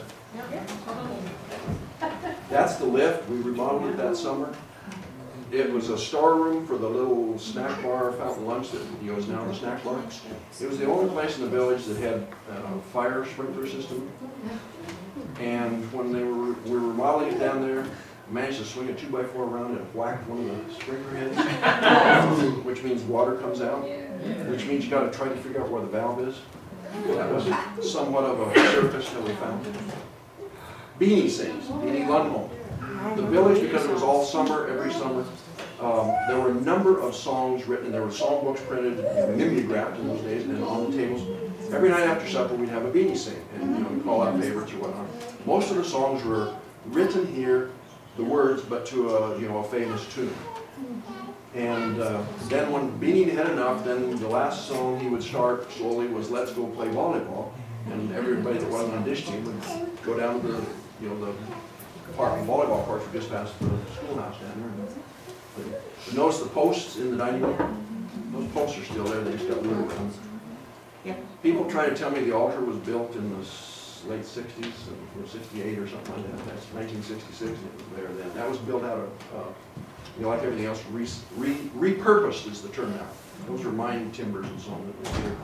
A: That's the lift. We remodeled it that summer. It was a storeroom for the little snack bar, fountain lunch that is now the snack bar. It was the only place in the village that had a fire sprinkler system. And when we were remodeling it down there, I managed to swing a 2x4 around and whack one of the sprinkler heads, which means water comes out, which means you got to try to figure out where the valve is. That was somewhat of a surface that we found. Beanie sings, Beanie Lundholm. The village, because it was all summer, every summer, there were a number of songs written. There were songbooks printed, mimeographed in those days, and on the tables. Every night after supper, we'd have a Beanie sing, and we'd call out favorites or whatnot. Most of the songs were written here, the words, but to a famous tune. And then when Beanie had enough, then the last song he would start slowly was "Let's Go Play Volleyball," and everybody that wasn't on dish team would go down to the park, volleyball courts were just past the schoolhouse down there. But notice the posts in the dining room? Those posts are still there, they just got moved around.
C: Yep.
A: People try to tell me the altar was built in the late 60s, or 68 or something like that. That's 1966, and it was there then. That was built out of, like everything else, repurposed is the term now. Those were mine timbers and so on that were here.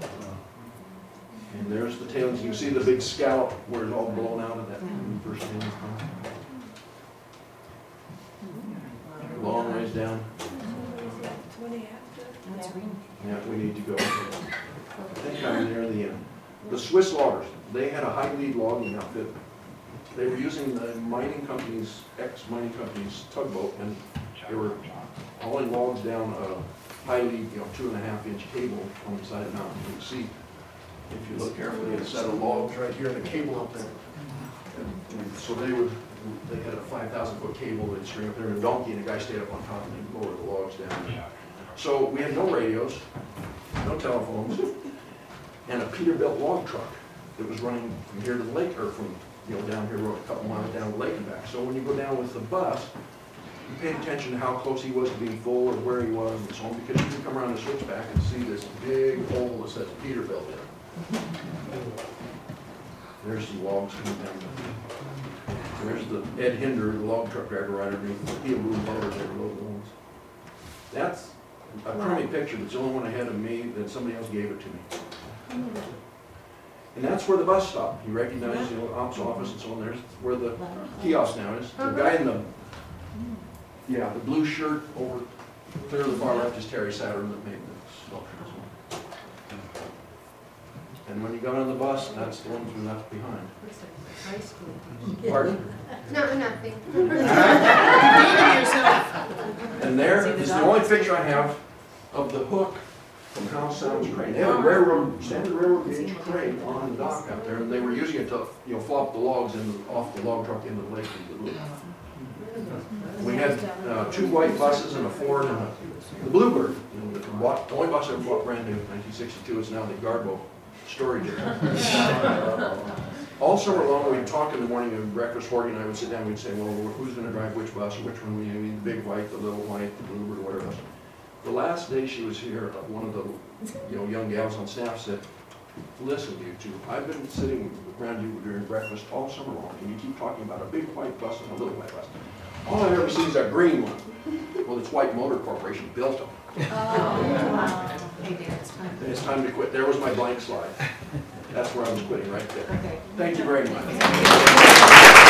A: And there's the tailings. You can see the big scallop where it's all blown out of that first tailings pond. Long ways down. Yeah, we need to go. I think I'm near the end. The Swiss loggers, they had a high lead logging outfit. They were using the mining company's, ex-mining company's tugboat, and they were hauling logs down a high lead, 2.5-inch cable on the side of the mountain. You can see, if you look carefully, a set of logs right here and a cable up there. And so they had a 5,000-foot cable they'd string up there and a donkey, and a guy stayed up on top and they'd lower the logs down. So we had no radios, no telephones, and a Peterbilt log truck that was running from here to the lake, or from down here, a couple miles down the lake and back. So when you go down with the bus, you pay attention to how close he was to being full or where he was and so on, because you can come around the switchback and see this big hole that says Peterbilt in it. There's some logs coming down. There's the Ed Hinder, the log truck driver, right underneath. He had room loaders there, load the logs. That's a crummy picture. It's the only one I had of me that somebody else gave it to me. And that's where the bus stopped. You recognize the ops office and so on. There's where the kiosk now is. The guy in the blue shirt over clear to the far left is Terry Saturn that made the sculpture. And when you got on the bus, that's the ones we left behind.
B: High school.
A: Pardon?
B: No, nothing.
A: And there is the only picture I have of the hook from Howe Sound's crane. They had a standard railroad gauge crane on the dock out there, and they were using it to flop the logs off the log truck into the lake. We had 2 white buses and a Ford and the Bluebird. The only bus I ever bought brand new in 1962 is now the Garbo storage area. All summer long, we'd talk in the morning at breakfast. Horty and I would sit down and we'd say, well, who's going to drive which bus, or which one we need, the big white, the little white, the Bluebird, or whatever else. The last day she was here, one of the young gals on staff said, listen, you two, I've been sitting around you during breakfast all summer long, and you keep talking about a big white bus and a little white bus. All I've ever seen is that green one. Well, it's White Motor Corporation built them.
C: Oh, wow. Hey, dear, it's time.
A: And it's time to quit. There was my blank slide. That's where I was quitting, right there.
C: Okay.
A: Thank you very much.